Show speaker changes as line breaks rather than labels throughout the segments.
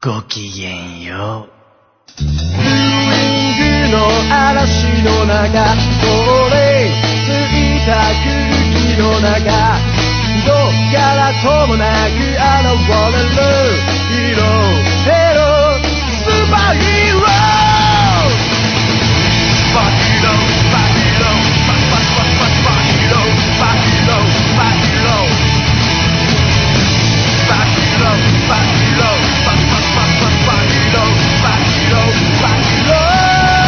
ごきげんよう。
ブーイングの嵐の中、通り過ぎた空気の中、どっからともなく現れるヒーロー、ヘロー、スーパーヒーロー。スパヒーロー、スパヒーロー、スパスパスパスパスパヒーロー、スパヒーロー、スパヒーロー、スパヒーロー、スパヒーロー、スパスパスパスパスパヒーロー、スパヒーロー、スパヒーロー。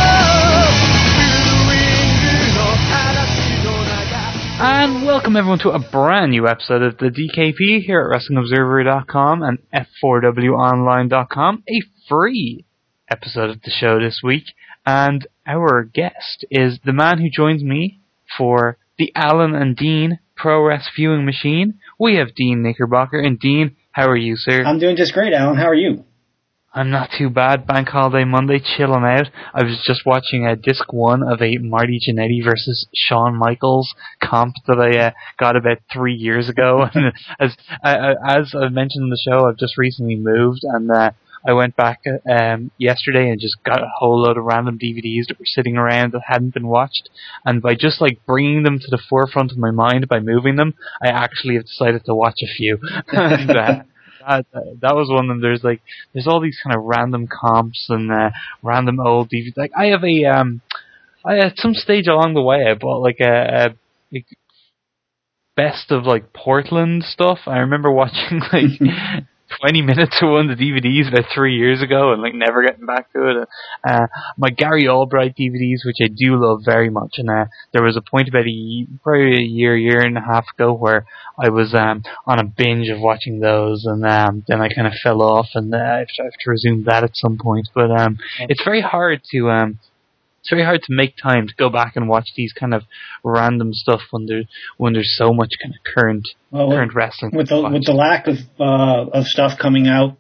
And welcome everyone to a brand new episode of the DKP here at WrestlingObserver.com and F4WOnline.com. A free episode of the show this week. And our guest is the man who joins me for the Alan and Dean Pro Wrest Viewing Machine. We have Dean Knickerbocker. And Dean, how are you, sir?
I'm doing just great, Alan. How are you?
I'm not too bad. Bank holiday Monday, chilling out. I was just watching disc 1 of a Marty Jannetty versus Shawn Michaels comp that I got about 3 years ago. And as I mentioned in the show, I've just recently moved, and I went back yesterday and just got a whole load of random DVDs that were sitting around that hadn't been watched. And by just like bringing them to the forefront of my mind by moving them, I actually have decided to watch a few. And, that was one of them. There's all these kind of random comps and random old DVDs. Like I have I at some stage along the way I bought like a best of like Portland stuff. I remember watching like 20 minutes of one of the DVDs about 3 years ago and like never getting back to it. My Gary Albright DVDs, which I do love very much, and there was a point about probably a year and a half ago where I was on a binge of watching those, and then I kind of fell off, and I have to resume that at some point. But it's very hard to make time to go back and watch these kind of random stuff when there's so much kind of current wrestling.
With the lack of stuff coming out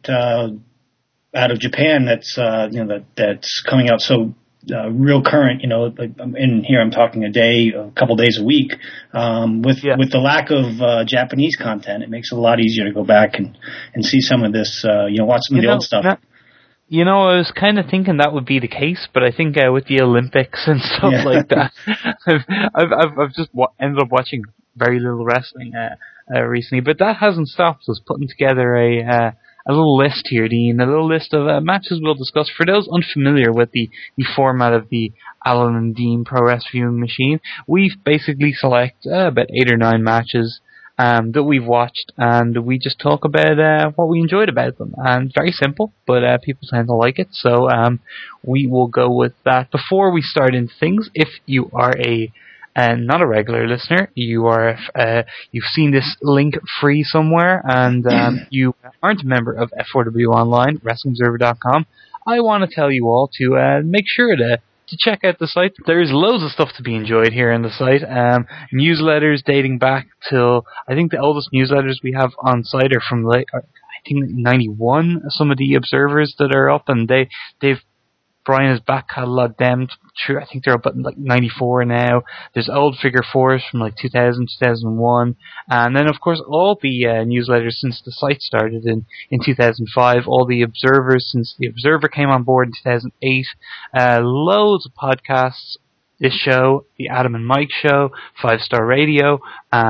of Japan that's coming out so real current, in here I'm talking a couple days a week. With the lack of Japanese content, it makes it a lot easier to go back and see some of this, watch some of the old stuff.
I was kind of thinking that would be the case, but I think with the Olympics and stuff like that, I've just ended up watching very little wrestling recently. But that hasn't stopped us putting together a little list here, Dean, a little list of matches we'll discuss. For those unfamiliar with the format of the Alan and Dean Pro Wrest Viewing Machine, we've basically select about 8 or 9 matches that we've watched, and we just talk about what we enjoyed about them. And very simple, but people tend to like it, so we will go with that. Before we start into things, if you are not a regular listener, you've seen this link free somewhere, and you aren't a member of F4W Online, WrestlingObserver.com, I want to tell you all to make sure to check out the site. There's loads of stuff to be enjoyed here on the site. Newsletters dating back till, I think the oldest newsletters we have on site are from I think 91, some of the observers that are up, and Brian has back catalogued them through, I think they're up at like 94 now. There's old figure 4s from like 2000, 2001. And then, of course, all the newsletters since the site started in 2005. All the observers since the Observer came on board in 2008. Loads of podcasts. This show, the Adam and Mike Show, 5 Star Radio,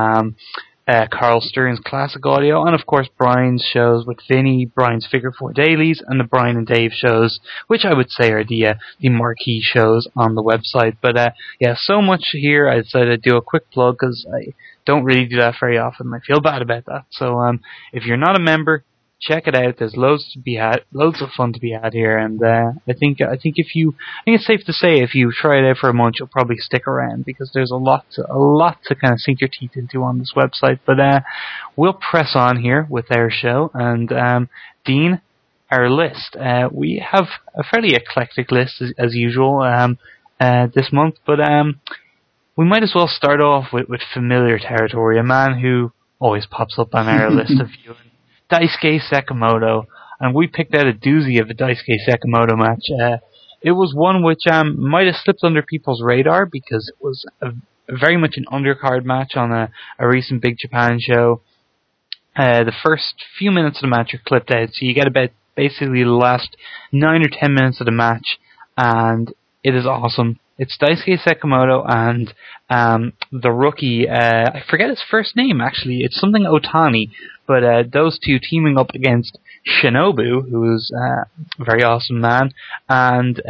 Carl Stearns Classic Audio, and of course Brian's shows with Vinny, Brian's Figure 4 Dailies, and the Brian and Dave shows, which I would say are the marquee shows on the website. But so much here. I decided to do a quick plug because I don't really do that very often. I feel bad about that. So if you're not a member, check it out. There's loads of fun to be had here, and I think it's safe to say if you try it out for a month, you'll probably stick around because there's a lot to kind of sink your teeth into on this website. But we'll press on here with our show, and Dean, our list. We have a fairly eclectic list as usual this month, but we might as well start off with familiar territory. A man who always pops up on our list of viewing. Daisuke Sekimoto, and we picked out a doozy of a Daisuke Sekimoto match. It was one which might have slipped under people's radar because it was very much an undercard match on a recent Big Japan show. The first few minutes of the match are clipped out, so you get about basically the last 9 or 10 minutes of the match, and it is awesome. It's Daisuke Sekimoto and the rookie, I forget his first name actually, it's something Otani, but those two teaming up against Shinobu, who is a very awesome man, and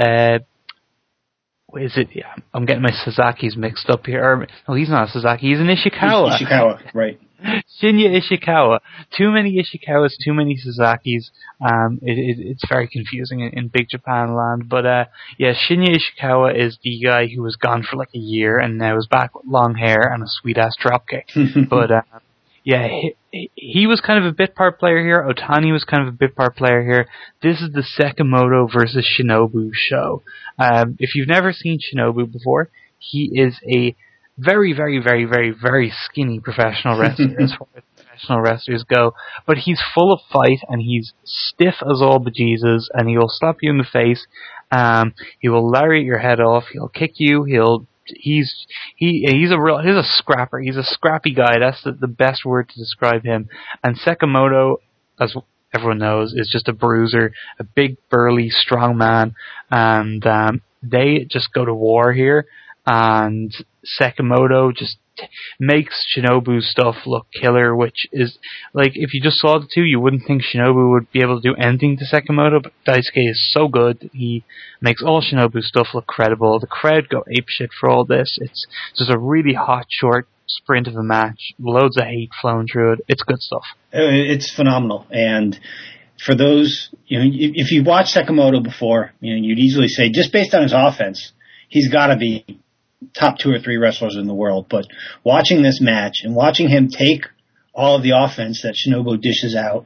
what is it? Yeah, I'm getting my Sasakis mixed up here. No, he's not a Sasaki, he's an Ishikawa.
Ishikawa, right.
Shinya Ishikawa. Too many Ishikawas, too many Sasakis. It's very confusing in Big Japan land. But yeah, Shinya Ishikawa is the guy who was gone for like a year and now is back with long hair and a sweet ass dropkick. But yeah, he was kind of a bit part player here. Otani was kind of a bit part player here. This is the Sekimoto versus Shinobu show. If you've never seen Shinobu before, he is a very, very, very, very, very skinny professional wrestler as far as professional wrestlers go. But he's full of fight and he's stiff as all bejesus and he'll slap you in the face. He will lariat your head off. He'll kick you. He's a scrapper. He's a scrappy guy. That's the best word to describe him. And Sekimoto, as everyone knows, is just a bruiser, a big, burly, strong man. And they just go to war here. And Sekimoto just makes Shinobu's stuff look killer, which is, like, if you just saw the two, you wouldn't think Shinobu would be able to do anything to Sekimoto, but Daisuke is so good that he makes all Shinobu's stuff look credible. The crowd go apeshit for all this. It's just a really hot, short sprint of a match. Loads of hate flowing through it. It's good stuff.
It's phenomenal. And for those, if you watched Sekimoto before, you'd easily say, just based on his offense, he's got to be top 2 or 3 wrestlers in the world. But watching this match and watching him take all of the offense that Shinobu dishes out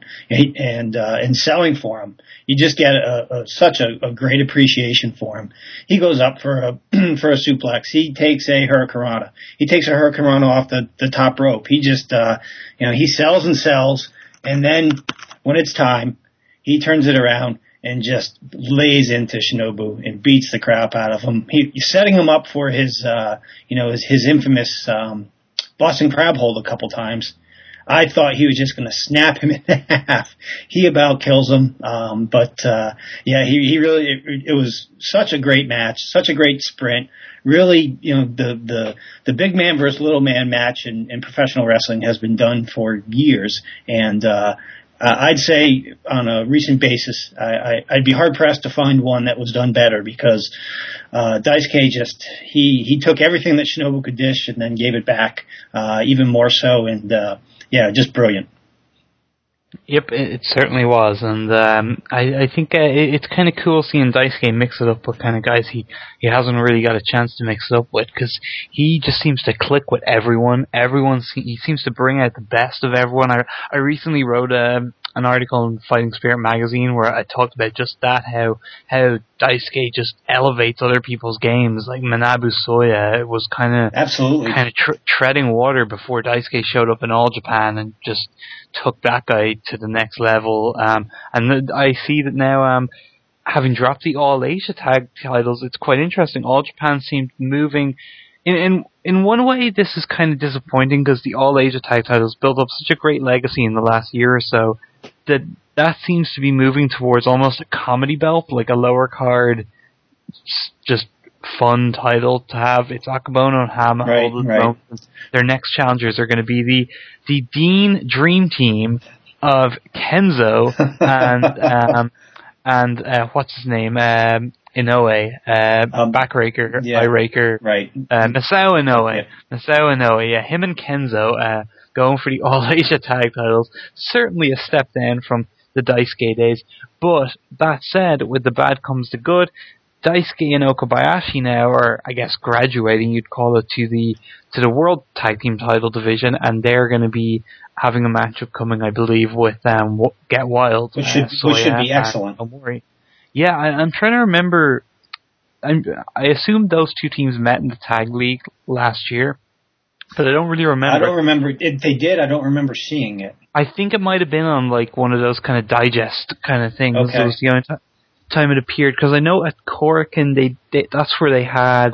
and selling for him, you just get such a great appreciation for him. He goes up for a suplex. He takes a hurricanrana. He takes a hurricanrana off the top rope. He just he sells and sells, and then when it's time, he turns it around and just lays into Shinobu and beats the crap out of him. He's setting him up for his infamous Boston Crab hold a couple times. I thought he was just going to snap him in half. He about kills him. Yeah, he really, it was such a great match, such a great sprint. Really, the big man versus little man match in professional wrestling has been done for years. And, I'd say on a recent basis, I'd be hard pressed to find one that was done better because Daisuke he took everything that Shinobu could dish and then gave it back even more so, and yeah, just brilliant.
Yep, it certainly was, and I think it's kind of cool seeing Daisuke mix it up with kind of guys he hasn't really got a chance to mix it up with, because he just seems to click with everyone. He seems to bring out the best of everyone. I recently wrote an article in Fighting Spirit magazine where I talked about just that, how Daisuke just elevates other people's games. Like Manabu Soya was kind of treading water before Daisuke showed up in All Japan and just took that guy to the next level. And I see that now, having dropped the All Asia tag titles, it's quite interesting. All Japan seemed moving. In one way, this is kind of disappointing because the All Asia tag titles built up such a great legacy in the last year or so that seems to be moving towards almost a comedy belt, like a lower card, just fun title to have. It's Akabono and Hama. Right. Their next challengers are going to be the Dean Dream Team of Kenzo and what's his name, Inoue, Backraker, Eye-Raker,
right?
Masao Inoue, yeah, him and Kenzo going for the All Asia tag titles. Certainly a step down from the Daisuke days, but that said, with the bad comes the good. Daisuke and Okabayashi now are, I guess, graduating, you'd call it, to the World Tag Team title division, and they're going to be having a matchup coming, I believe, with Get Wild,
which should be excellent.
Yeah, I'm trying to remember. I assume those two teams met in the tag league last year, but I don't really remember.
I don't remember if they did. I don't remember seeing it.
I think it might have been on like one of those kind of digest kind of things.
Okay.
It was the only time it appeared, because I know at Korakuen that's where they had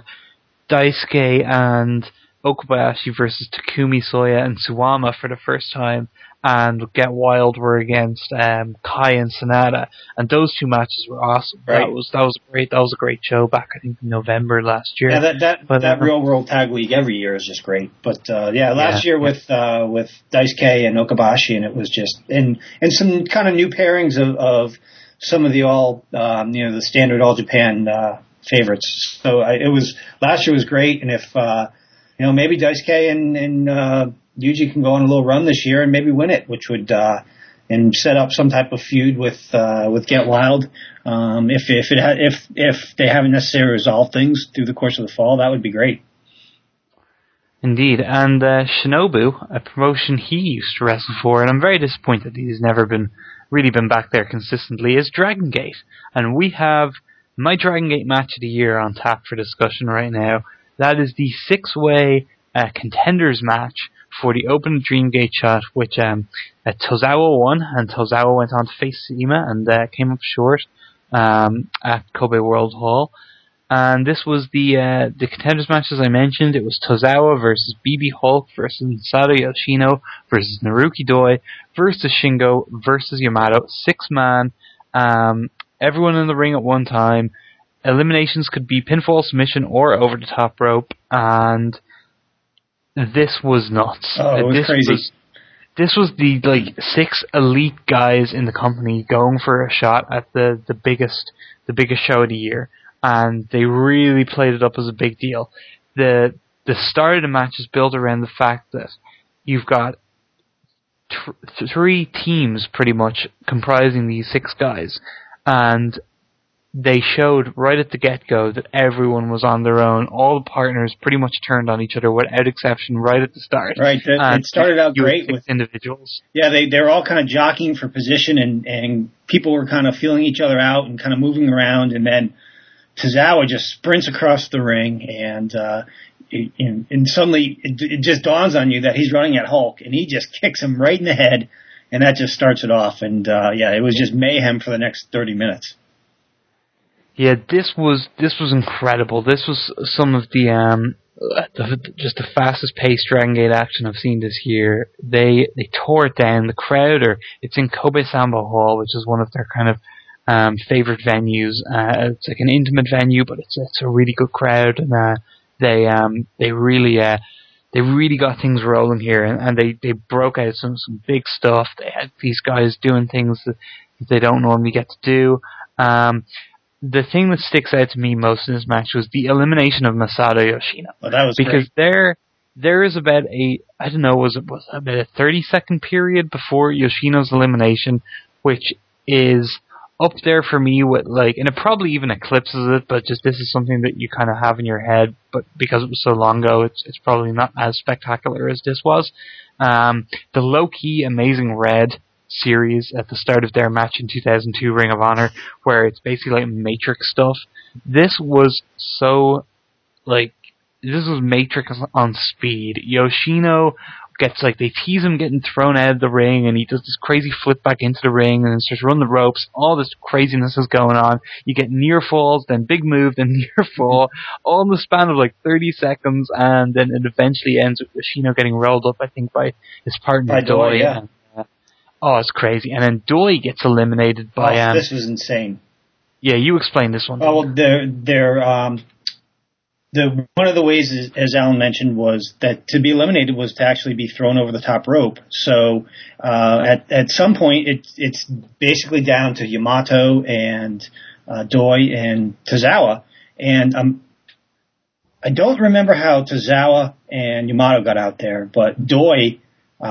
Daisuke and Okabayashi versus Takumi Soya and Suwama for the first time, and Get Wild were against Kai and Sonata, and those two matches were awesome.
Right.
That was great. That was a great show back, I think, in November last year.
Yeah, that Real World Tag League every year is just great. But last year with Daisuke and Okabashi, and it was just and some kind of new pairings of some of the the standard All Japan favorites. So last year was great, and if maybe Daisuke and Yuji can go on a little run this year and maybe win it, which would and set up some type of feud with Get Wild. If they haven't necessarily resolved things through the course of the fall, that would be great.
Indeed, and Shinobu, a promotion he used to wrestle for, and I'm very disappointed he's never really been back there consistently, is Dragon Gate. And we have my Dragon Gate match of the year on tap for discussion right now. That is the 6-way contenders match for the Open Dream Gate shot, which Tozawa won, and Tozawa went on to face Seema and came up short at Kobe World Hall. And this was the contenders match, as I mentioned. It was Tozawa versus BB Hulk versus Masato Yoshino versus Naruki Doi versus Shingo versus Yamato. 6-man, everyone in the ring at one time. Eliminations could be pinfall, submission, or over the top rope, and this was nuts.
Oh, it was crazy.
This was the 6 elite guys in the company going for a shot at the biggest show of the year, and they really played it up as a big deal. The start of the match is built around the fact that you've got 3 teams pretty much comprising these 6 guys, and they showed right at the get-go that everyone was on their own. All the partners pretty much turned on each other without exception right at the start.
Right, it started out great with
individuals.
Yeah, they were all kind of jockeying for position, and people were kind of feeling each other out and kind of moving around, and then Tozawa just sprints across the ring, and suddenly it just dawns on you that he's running at Hulk, and he just kicks him right in the head, and that just starts it off. And it was just mayhem for the next 30 minutes.
Yeah, this was incredible. This was some of the just the fastest paced Dragon Gate action I've seen this year. They tore it down. The crowd, it's in Kobe Sambo Hall, which is one of their kind of favorite venues. It's like an intimate venue, but it's a really good crowd, and they really got things rolling here, and they broke out some big stuff. They had these guys doing things that they don't normally get to do. The thing that sticks out to me most in this match was the elimination of Masato Yoshino.
Well, that was
because
great.
there is about was about a 30-second period before Yoshino's elimination, which is up there for me with and it probably even eclipses it, but just this is something that you kind of have in your head, but because it was so long ago, it's probably not as spectacular as this was. The low-key Amazing Red series at the start of their match in 2002 Ring of Honor, where it's basically like Matrix stuff. This was Matrix on speed. Yoshino gets they tease him getting thrown out of the ring, and he does this crazy flip back into the ring and then starts running the ropes. All this craziness is going on. You get near falls, then big move, then near fall, all in the span of 30 seconds, and then it eventually ends with Yoshino getting rolled up, I think, by his partner Doi.
Yeah.
Oh, it's crazy. And then Doi gets eliminated by...
this was insane.
Yeah, you explain this one.
Oh, well, one of the ways, as Alan mentioned, was that to be eliminated was to actually be thrown over the top rope. So at some point, it's basically down to Yamato and Doi and Tozawa. And I don't remember how Tozawa and Yamato got out there, but Doi...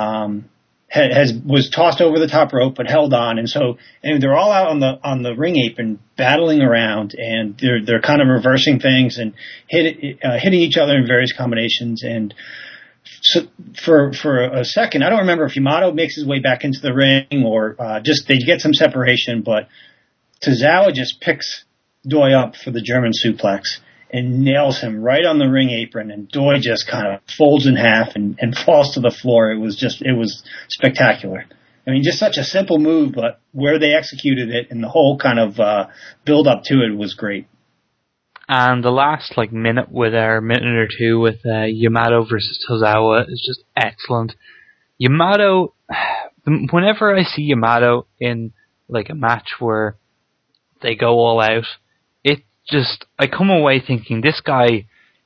was tossed over the top rope but held on, and they're all out on the ring apron battling around, and they're kind of reversing things and hitting each other in various combinations. And so for a second, I don't remember if Yamato makes his way back into the ring or just they get some separation, but Tozawa just picks Doi up for the German suplex and nails him right on the ring apron, and Doi just kind of folds in half and falls to the floor. It was spectacular. I mean, just such a simple move, but where they executed it and the whole kind of build up to it was great.
And the last minute or two with Yamato versus Tozawa is just excellent. Yamato whenever I see Yamato in like a match where they go all out, I come away thinking this guy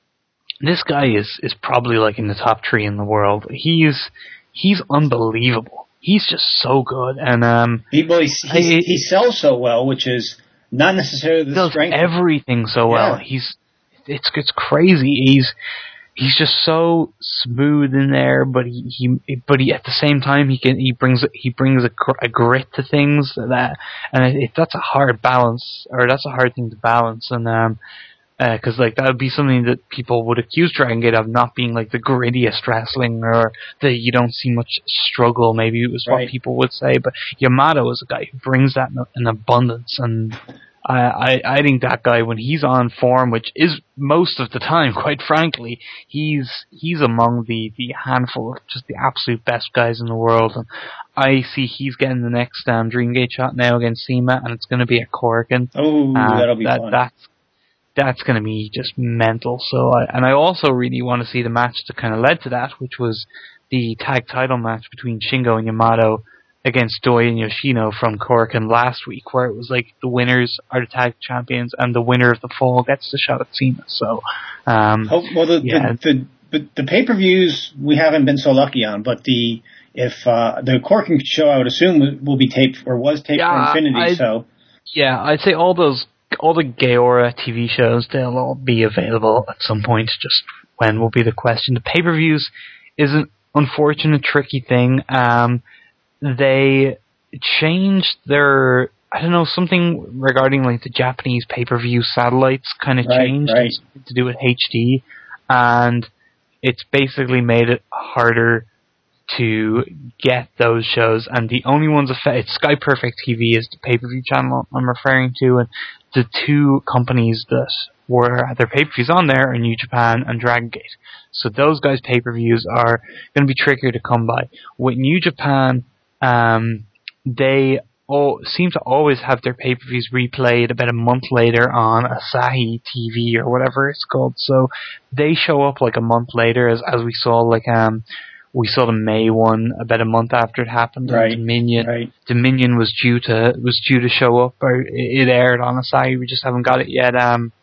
is probably like in the top 3 in the world. He's unbelievable. He's just so good, and
he sells so well, which is not necessarily the strength.
He does everything so well. It's crazy. He's just so smooth in there, but he at the same time he brings a grit to things that's a hard balance, or that's a hard thing to balance, and because like that would be something that people would accuse Dragon Gate of, not being like the grittiest wrestling, or that you don't see much struggle. Maybe it was what people would say, but Yamato is a guy who brings that in abundance, and I think that guy, when he's on form, which is most of the time, quite frankly, he's among the handful of just the absolute best guys in the world. And I see he's getting the next Dreamgate shot now against CIMA, and it's going to be at Korakuen.
Oh, that'll be fun.
That's going to be just mental. So, I also really want to see the match that kind of led to that, which was the tag title match between Shingo and Yamato against Doi and Yoshino from Korakuen last week, where it was like the winners are the tag champions, and the winner of the fall gets the shot at CIMA. So,
the pay-per-views we haven't been so lucky on, but the Korakuen show, I would assume, will be taped or was taped for Infinity.
I'd say all the Gaora TV shows, they'll all be available at some point. Just when will be the question. The pay-per-views is an unfortunate, tricky thing. They changed their, something regarding like the Japanese pay-per-view satellites kind of changed to do with HD, and it's basically made it harder to get those shows, and the only ones it's Sky Perfect TV is the pay-per-view channel I'm referring to, and the two companies that had their pay-per-views on there are New Japan and Dragon Gate. So those guys' pay-per-views are going to be trickier to come by. With New Japan, they all seem to always have their pay-per-views replayed about a month later on Asahi TV or whatever it's called. So they show up like a month later, as we saw we saw the May one about a month after it happened. Dominion Dominion was due to show up, or it aired on Asahi. We just haven't got it yet.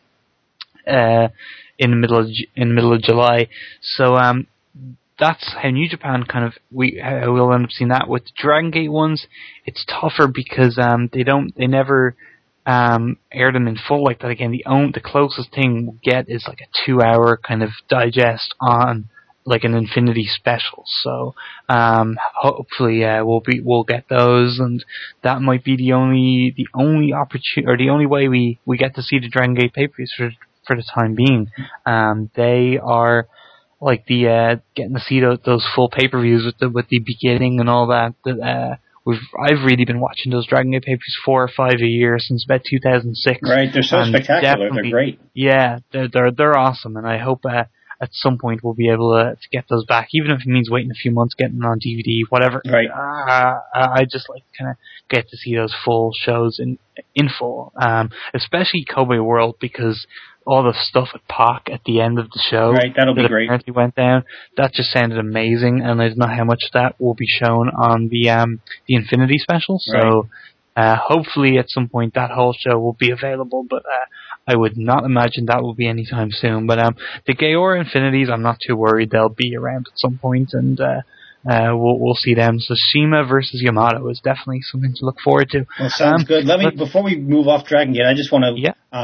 In the middle of July. So that's how New Japan we'll end up seeing that. With the Dragon Gate ones, it's tougher because they never air them in full like that again. The closest thing we'll get is like a 2-hour kind of digest on like an Infinity special. So hopefully we'll get those, and that might be the only opportunity, or the only way we get to see the Dragon Gate pay-per-views for the time being. They are like the getting to see those full pay-per-views with the beginning and all that. I've really been watching those Dragon Gate pay-per-views 4 or 5 a year since about 2006.
Right, they're so spectacular. They're great.
Yeah, they're awesome, and I hope at some point we'll be able to get those back, even if it means waiting a few months, getting them on DVD, whatever.
Right.
I just like kind of get to see those full shows in full, especially Kobe World, because all the stuff with Pac at the end of the show,
that'll be great.
Apparently went down. That just sounded amazing, and I don't know how much of that will be shown on the Infinity special. So hopefully at some point that whole show will be available, but I would not imagine that will be anytime soon. But the Gaora Infinities, I'm not too worried. They'll be around at some point, and we'll see them. So CIMA versus Yamato is definitely something to look forward to.
Well, sounds good. Before we move off Dragon Gate, I just want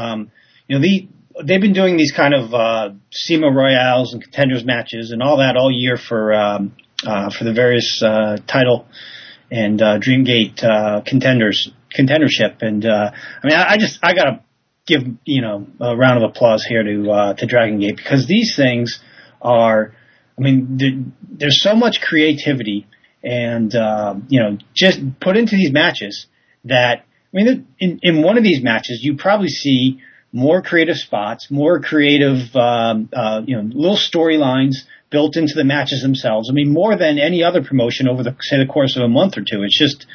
to, they've been doing these kind of CIMA Royales and contenders matches and all that all year for the various title and Dreamgate contendership. And I gotta give a round of applause here to Dragon Gate, because these things are, there's so much creativity and just put into these matches that in one of these matches you probably see more creative spots, more creative little storylines built into the matches themselves. More than any other promotion over the course of a month or two. It's just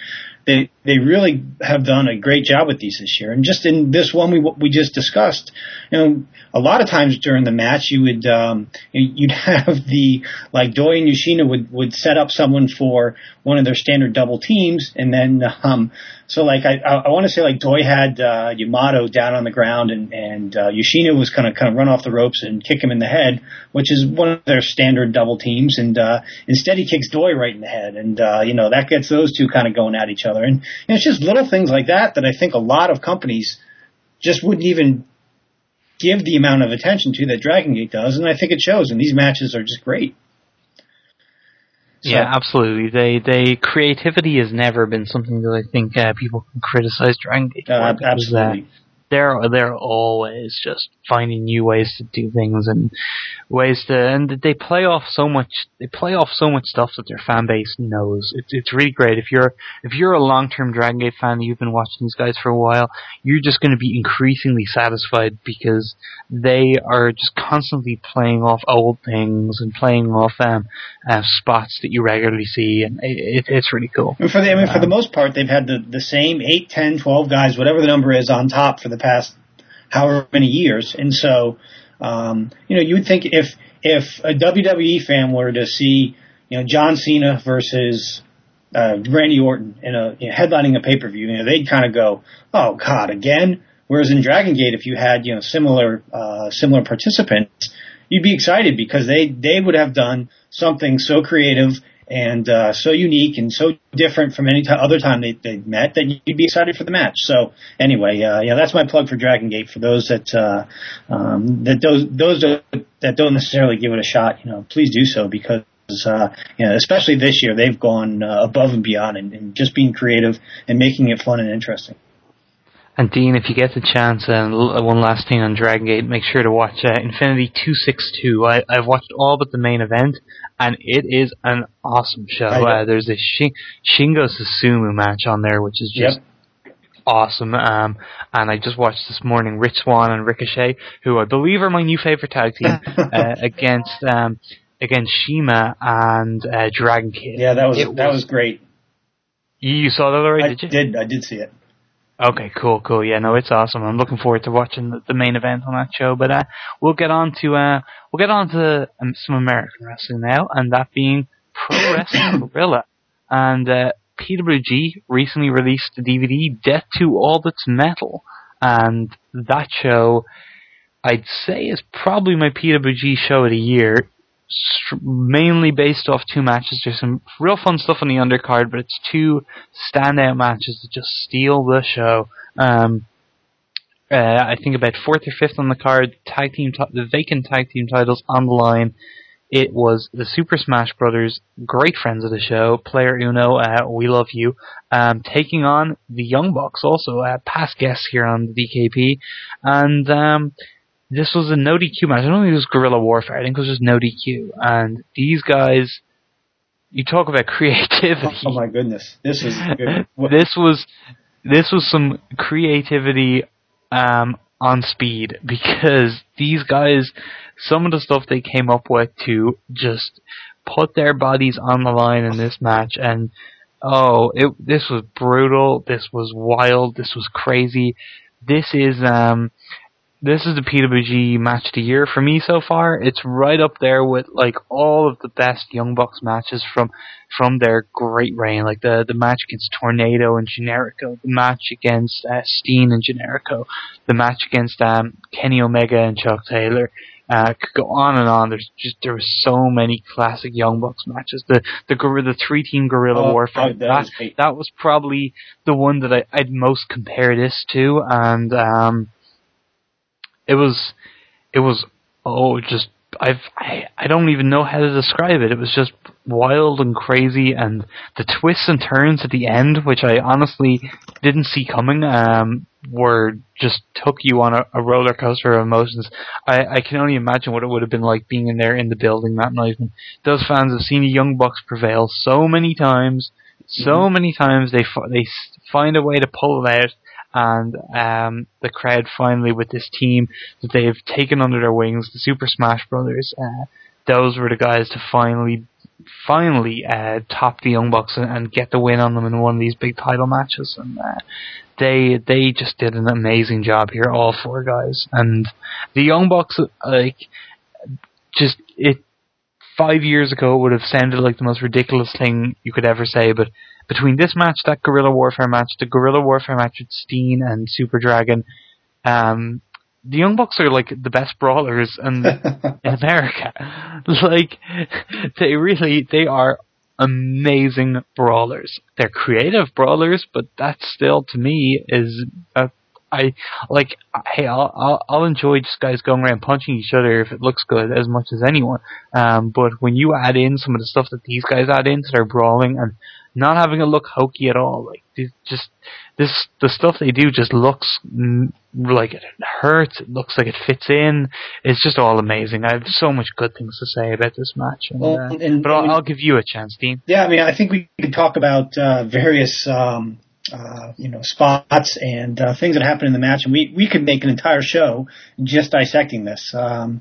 they really have done a great job with these this year. And just in this one we just discussed, a lot of times during the match you'd have like Doi and Yoshino would set up someone for one of their standard double teams, and then so like I want to say like Doi had Yamato down on the ground, and Yoshino was kind of run off the ropes and kick him in the head, which is one of their standard double teams, and instead he kicks Doi right in the head, and that gets those two kind of going at each other, and it's just little things like that I think a lot of companies just wouldn't even give the amount of attention to that Dragon Gate does, and I think it shows, and these matches are just great. So,
yeah, absolutely. They creativity has never been something that I think people can criticize Dragon Gate for.
Absolutely.
They're always just finding new ways to do things and they play off so much stuff that their fan base knows. It's really great. If you're a long-term Dragon Gate fan, you've been watching these guys for a while, you're just going to be increasingly satisfied because they are just constantly playing off old things and playing off spots that you regularly see, and it's really cool.
And for the most part, they've had the same 8, 10, 12 guys, whatever the number is, on top for the past however many years. And so, you would think if a WWE fan were to see, John Cena versus Randy Orton headlining a pay-per-view, they'd kind of go, "Oh God, again?" Whereas in Dragon Gate, if you had similar participants, you'd be excited because they would have done something so creative and so unique and so different from any other time they met that you'd be excited for the match. So anyway, that's my plug for Dragon Gate for those that don't necessarily give it a shot. Please do so because especially this year they've gone above and beyond and just being creative and making it fun and interesting.
And Dean, if you get the chance, one last thing on Dragon Gate, make sure to watch Infinity 262. I've watched all but the main event, and it is an awesome show. There's a Shingo Susumu match on there, which is just awesome. And I just watched this morning Rich Swann and Ricochet, who I believe are my new favorite tag team, against Shima and Dragon Kid.
Yeah, that was great.
You saw that already? Did you?
I did see it.
Okay, cool. Yeah, no, it's awesome. I'm looking forward to watching the main event on that show. But we'll get on to some American wrestling now, and that being Pro Wrestling Guerrilla. And PWG recently released the DVD Death to All That's Metal, and that show, I'd say, is probably my PWG show of the year. Mainly based off two matches. There's some real fun stuff on the undercard, but it's two standout matches that just steal the show. I think about 4th or 5th on the card, the vacant tag team titles on the line. It was the Super Smash Brothers, great friends of the show, Player Uno, we love you, taking on the Young Bucks, also past guests here on the DKP, and this was a no DQ match. I don't think it was Guerrilla Warfare. I think it was just no DQ. And these guys, you talk about creativity.
Oh my goodness, this is good.
This was some creativity on speed, because these guys, some of the stuff they came up with to just put their bodies on the line in this match, and this was brutal. This was wild. This was crazy. This is the PWG match of the year for me so far. It's right up there with like all of the best Young Bucks matches from their great reign, like the match against Tornado and Generico, the match against Steen and Generico, the match against Kenny Omega and Chuck Taylor. Could go on and on. There were so many classic Young Bucks matches. The 3-team Guerrilla Warfare. That was probably the one that I'd most compare this to, and It was I don't even know how to describe it. It was just wild and crazy, and the twists and turns at the end, which I honestly didn't see coming, were just took you on a roller coaster of emotions. I can only imagine what it would have been like being in there in the building that night. And those fans have seen the Young Bucks prevail so many times. They find a way to pull it out. And the crowd finally, with this team that they've taken under their wings, the Super Smash Brothers, those were the guys to finally finally top the Young Bucks and get the win on them in one of these big title matches. And they just did an amazing job here, all 4 guys. And the Young Bucks, 5 years ago, it would have sounded like the most ridiculous thing you could ever say, but between this match, that Guerrilla Warfare match, the Guerrilla Warfare match with Steen and Super Dragon, the Young Bucks are like the best brawlers in America. Like, they are amazing brawlers. They're creative brawlers, but that still, to me, is I'll enjoy just guys going around punching each other if it looks good as much as anyone. But when you add in some of the stuff that these guys add into their brawling and not having it look hokey at all, like the stuff they do just looks like it hurts. It looks like it fits in. It's just all amazing. I have so much good things to say about this match. But I'll give you a chance, Dean.
Yeah, I mean, I think we could talk about various spots and things that happened in the match, and we could make an entire show just dissecting this. In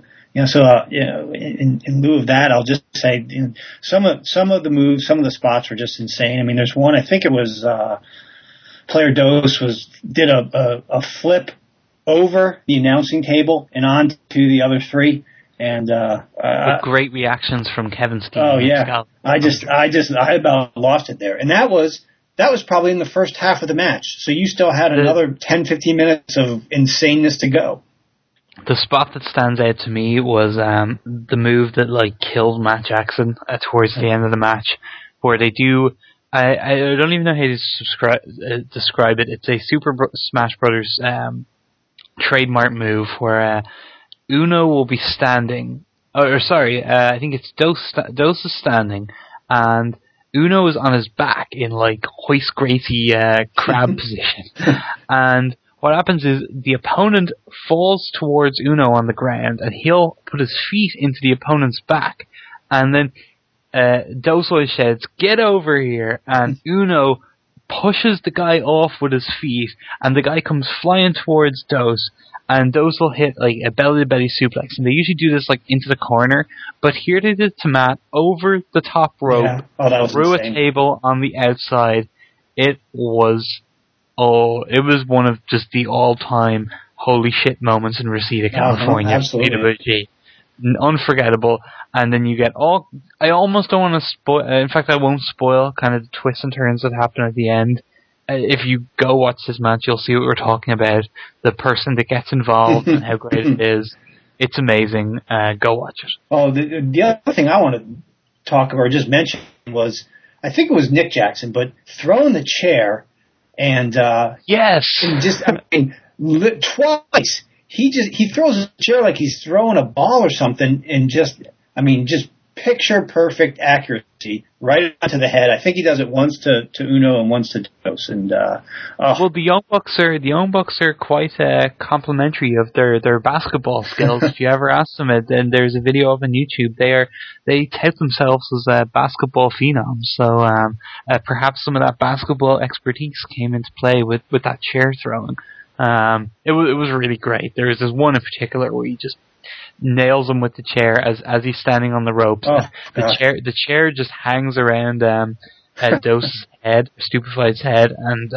lieu of that, I'll just say some of the moves, some of the spots were just insane. I mean, there's one, I think it was player Dose did a flip over the announcing table and onto the other 3. And
with great reactions from Kevin Steen.
Oh yeah, I about lost it there, and that was probably in the first half of the match. So you still had another 10-15 minutes of insaneness to go.
The spot that stands out to me was the move that killed Matt Jackson towards the end of the match, where they do. I don't even know how to describe it. It's a Super Smash Brothers trademark move where Uno will be standing. I think it's Dose is standing, and Uno is on his back in Hoist Gracie crab position. And what happens is the opponent falls towards Uno on the ground, and he'll put his feet into the opponent's back. And then Dose always shouts, "Get over here!" And Uno pushes the guy off with his feet, and the guy comes flying towards Dose. And Dose will hit a belly-to-belly suplex. And they usually do this into the corner. But here they did to Matt over the top rope, through a table on the outside. It was one of just the all-time holy shit moments in Reseda, California.
Absolutely.
Unforgettable. And then you get I almost don't want to spoil. In fact, I won't spoil kind of the twists and turns that happen at the end. If you go watch this match, you'll see what we're talking about. The person that gets involved and how great it is. It's amazing. Go watch it.
Oh, the other thing I want to talk about or just mention was, I think it was Nick Jackson, but throwing the chair and
yes,
and just twice he throws a chair like he's throwing a ball or something, and just picture perfect accuracy right onto the head. I think he does it once to Uno and once to Dose. And
well, the Young Bucks are quite complimentary of their basketball skills. If you ever ask them it, and there's a video of on YouTube, they tout themselves as basketball phenoms. So perhaps some of that basketball expertise came into play with that chair throwing. It was really great. There was this one in particular where he just nails him with the chair as he's standing on the ropes. The chair just hangs around Dose's head, Stupefied's head,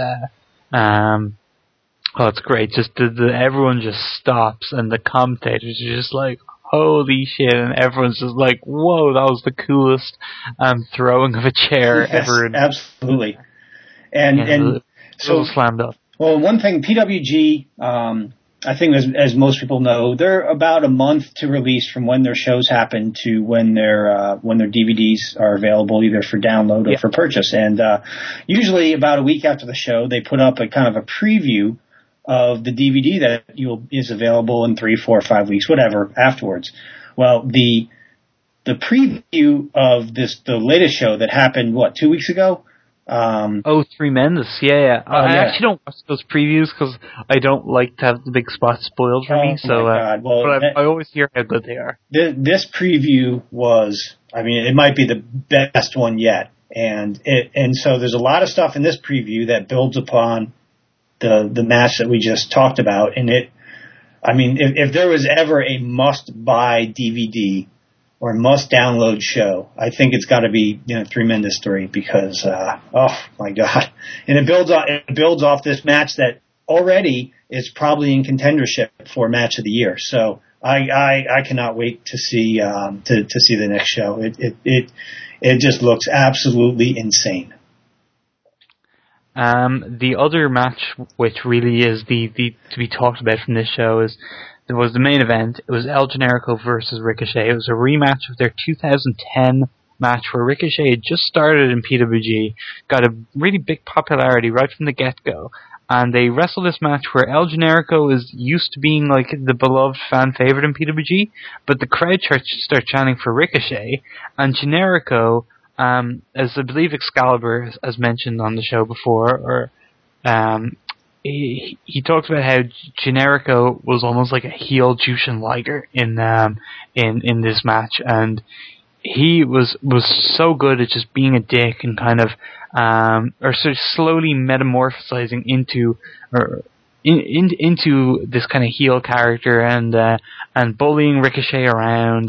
and it's great. Just everyone just stops, and the commentators are just like, holy shit, and everyone's just like, whoa, that was the coolest throwing of a chair ever.
Absolutely. And so
slammed up.
Well, one thing, PWG, I think as most people know, they're about a month to release from when their shows happen to when their DVDs are available, either for download or for purchase. And usually about a week after the show, they put up a kind of a preview of the DVD that is available in 3, 4, 5 weeks, whatever, afterwards. Well, the preview of the latest show that happened 2 weeks ago.
Three Mendes, yeah. I actually don't watch those previews because I don't like to have the big spots spoiled for me. So, but I always hear how good they are.
This preview was, it might be the best one yet, and so there's a lot of stuff in this preview that builds upon the match that we just talked about, and if there was ever a must-buy DVD must download show. I think it's got to be Tremendous 3 because oh my god, and it builds off this match that already is probably in contendership for match of the year. So I cannot wait to see the next show. It just looks absolutely insane.
The other match, which really is the to be talked about from this show, was the main event. It was El Generico versus Ricochet. It was a rematch of their 2010 match where Ricochet had just started in PWG, got a really big popularity right from the get-go, and they wrestled this match where El Generico is used to being like the beloved fan favorite in PWG, but the crowd start chanting for Ricochet, and Generico, as I believe Excalibur has mentioned on the show before, or he talked about how Generico was almost like a heel Jushin Liger in this match, and he was so good at just being a dick and kind of or sort of slowly metamorphosizing into this kind of heel character and bullying Ricochet around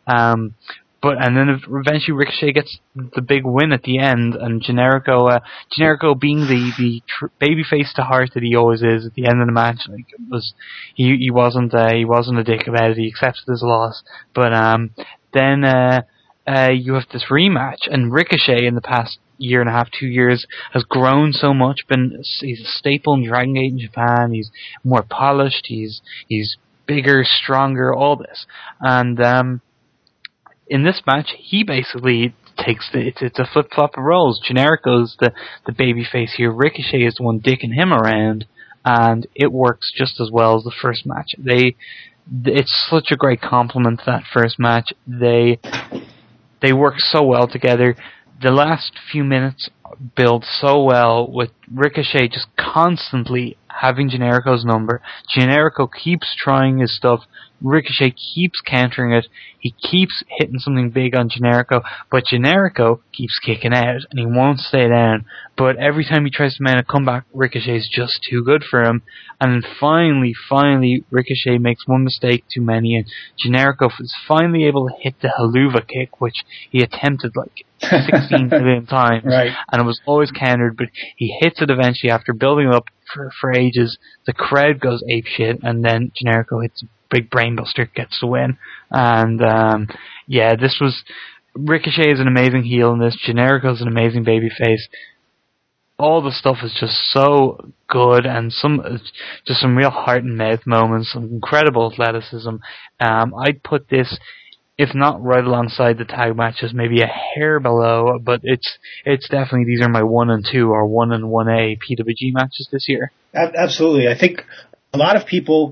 and then eventually Ricochet gets the big win at the end, and Generico being the babyface to heart that he always is at the end of the match, like he wasn't a dick about it. He accepted his loss, but then you have this rematch, and Ricochet in the past year and a half, 2 years, has grown so much. He's a staple in Dragon Gate in Japan. He's more polished. He's bigger, stronger, all this, and in this match, he basically takes it's a flip-flop of roles. Generico's the babyface here. Ricochet is the one dicking him around, and it works just as well as the first match. It's such a great compliment to that first match. They work so well together. The last few minutes build so well with Ricochet just constantly having Generico's number. Generico keeps trying his stuff. Ricochet keeps countering it. He keeps hitting something big on Generico, but Generico keeps kicking out, and he won't stay down. But every time he tries to mount a comeback, Ricochet's just too good for him. And then finally, Ricochet makes one mistake too many, and Generico is finally able to hit the Helluva Kick, which he attempted like 16 million times,
right.
And it was always countered, but he hits it eventually after building up for ages. The crowd goes apeshit, and then Generico hits a big brainbuster, gets the win. And this was Ricochet is an amazing heel in this. Generico's an amazing babyface. All the stuff is just so good, and some real heart and mouth moments, some incredible athleticism. I'd put this, if not right alongside the tag matches, maybe a hair below, but it's definitely, these are my 1 and 2 or 1 and 1A PWG matches this year.
Absolutely. I think a lot of people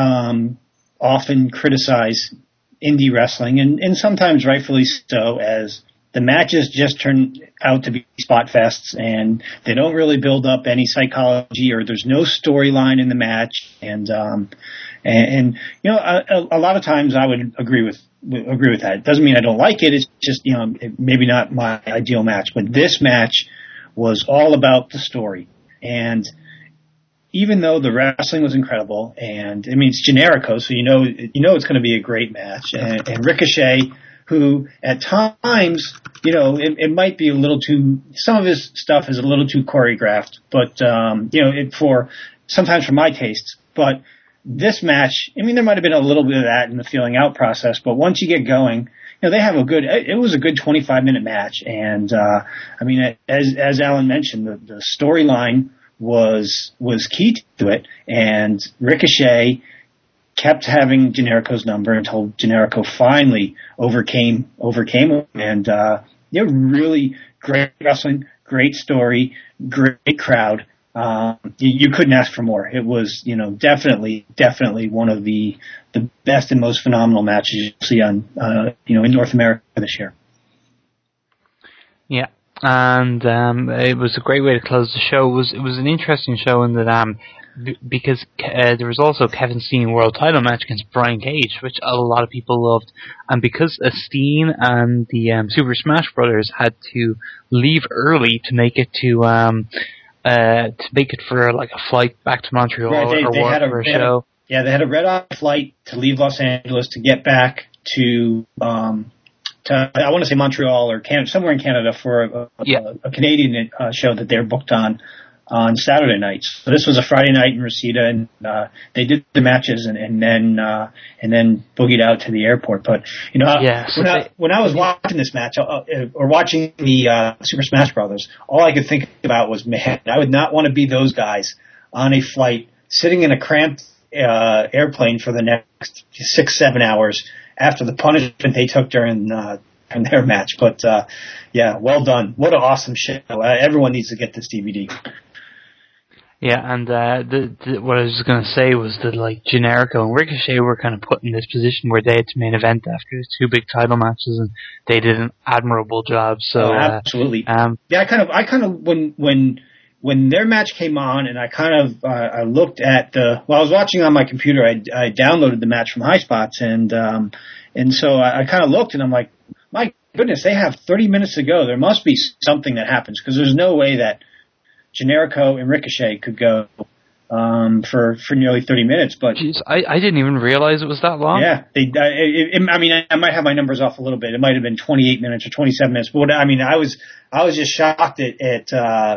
often criticize indie wrestling, and sometimes rightfully so, as the matches just turn out to be spot fests, and they don't really build up any psychology, or there's no storyline in the match, and you know, a lot of times I would agree with that. It doesn't mean I don't like it. It's just, you know, maybe not my ideal match. But this match was all about the story, and even though the wrestling was incredible, and I mean it's Generico, so you know it's going to be a great match, and Ricochet, who at times, you know, it might be a little too, some of his stuff is a little too choreographed, but you know, sometimes for my tastes. But this match, I mean, there might have been a little bit of that in the feeling out process, but once you get going, you know, it was a good 25-minute match, and I mean, as Alan mentioned, the storyline was key to it, and Ricochet kept having Generico's number until Generico finally overcame him, and you know, really great wrestling, great story, great crowd. You couldn't ask for more. It was, you know, definitely one of the best and most phenomenal matches you'll see on, you know, in North America this year.
Yeah, and it was a great way to close the show. It was an interesting show in that because there was also Kevin Steen world title match against Brian Cage, which a lot of people loved, and because Steen and the Super Smash Brothers had to leave early to make it for like a flight back to Montreal,
right,
or for a show.
They had a red-eye flight to leave Los Angeles to get back to I want to say Montreal or Canada, somewhere in Canada for a Canadian show that they're booked on Saturday nights. So this was a Friday night in Reseda, and they did the matches and then boogied out to the airport. But when I was watching this match or watching the Super Smash Brothers, all I could think about was, man, I would not want to be those guys on a flight sitting in a cramped airplane for the next 6-7 hours after the punishment they took during their match. But well done. What an awesome show. Everyone needs to get this DVD.
Yeah, and what I was going to say was that like Generico and Ricochet were kind of put in this position where they had to main event after 2 big title matches, and they did an admirable job. So
absolutely. I kind of when their match came on, and I looked at I was watching on my computer. I downloaded the match from Highspots, and so I kind of looked, and I'm like, my goodness, they have 30 minutes to go. There must be something that happens, because there's no way that Generico and Ricochet could go for nearly 30 minutes. But
jeez, I didn't even realize it was that long.
Yeah, I might have my numbers off a little bit. It might have been 28 minutes or 27 minutes. But I was just shocked at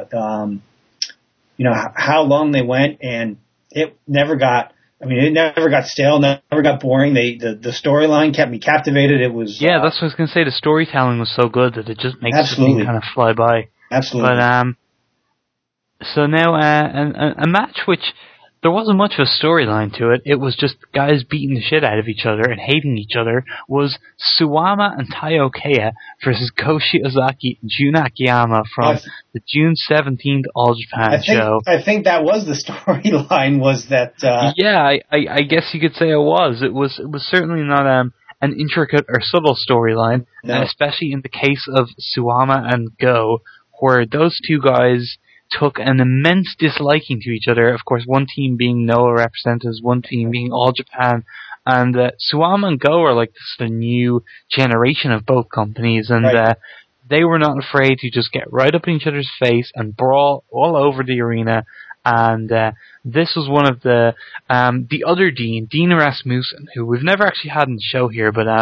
how long they went, and it never got stale, never got boring. The storyline kept me captivated. It was
that's what I was going to say. The storytelling was so good that it just makes the thing kind of fly by.
Absolutely.
But so now a match which there wasn't much of a storyline to it. It was just guys beating the shit out of each other and hating each other. Was Suwama and Taiyo Kea versus Go Shiozaki and Jun Akiyama from the June 17th All Japan show.
I think that was the storyline. Was that?
I guess you could say it was. It was certainly not an intricate or subtle storyline,
no.
Especially in the case of Suwama and Go, where those two guys took an immense disliking to each other. Of course, one team being Noah representatives, one team being All Japan. And Suwama and Go are like this the new generation of both companies, and they were not afraid to just get right up in each other's face and brawl all over the arena. And this was one of the other Dean Rasmussen, who we've never actually had in the show here, but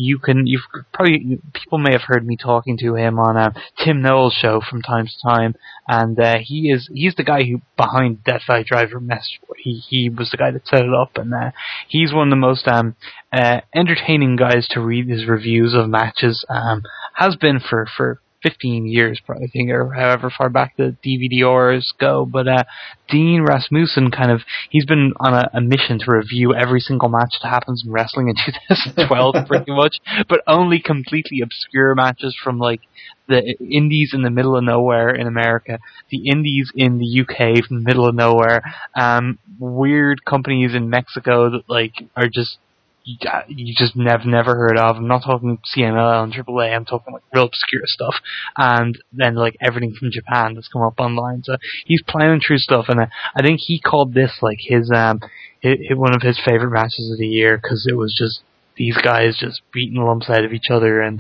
people may have heard me talking to him on Tim Noel's show from time to time, and he's the guy who behind Death Valley Driver Message Board. He was the guy that set it up, and he's one of the most entertaining guys to read his reviews of matches. Has been for 15 years, probably, I think, or however far back the DVDRs go. But Dean Rasmussen he's been on a mission to review every single match that happens in wrestling in 2012, pretty much, but only completely obscure matches from like the indies in the middle of nowhere in America, the indies in the UK from the middle of nowhere, weird companies in Mexico that like are just you just never heard of. I'm not talking CMLL and AAA, I'm talking like real obscure stuff. And then like everything from Japan that's come up online. So he's plowing through stuff, and I think he called this like his one of his favorite matches of the year, because it was just these guys just beating lumps out of each other, and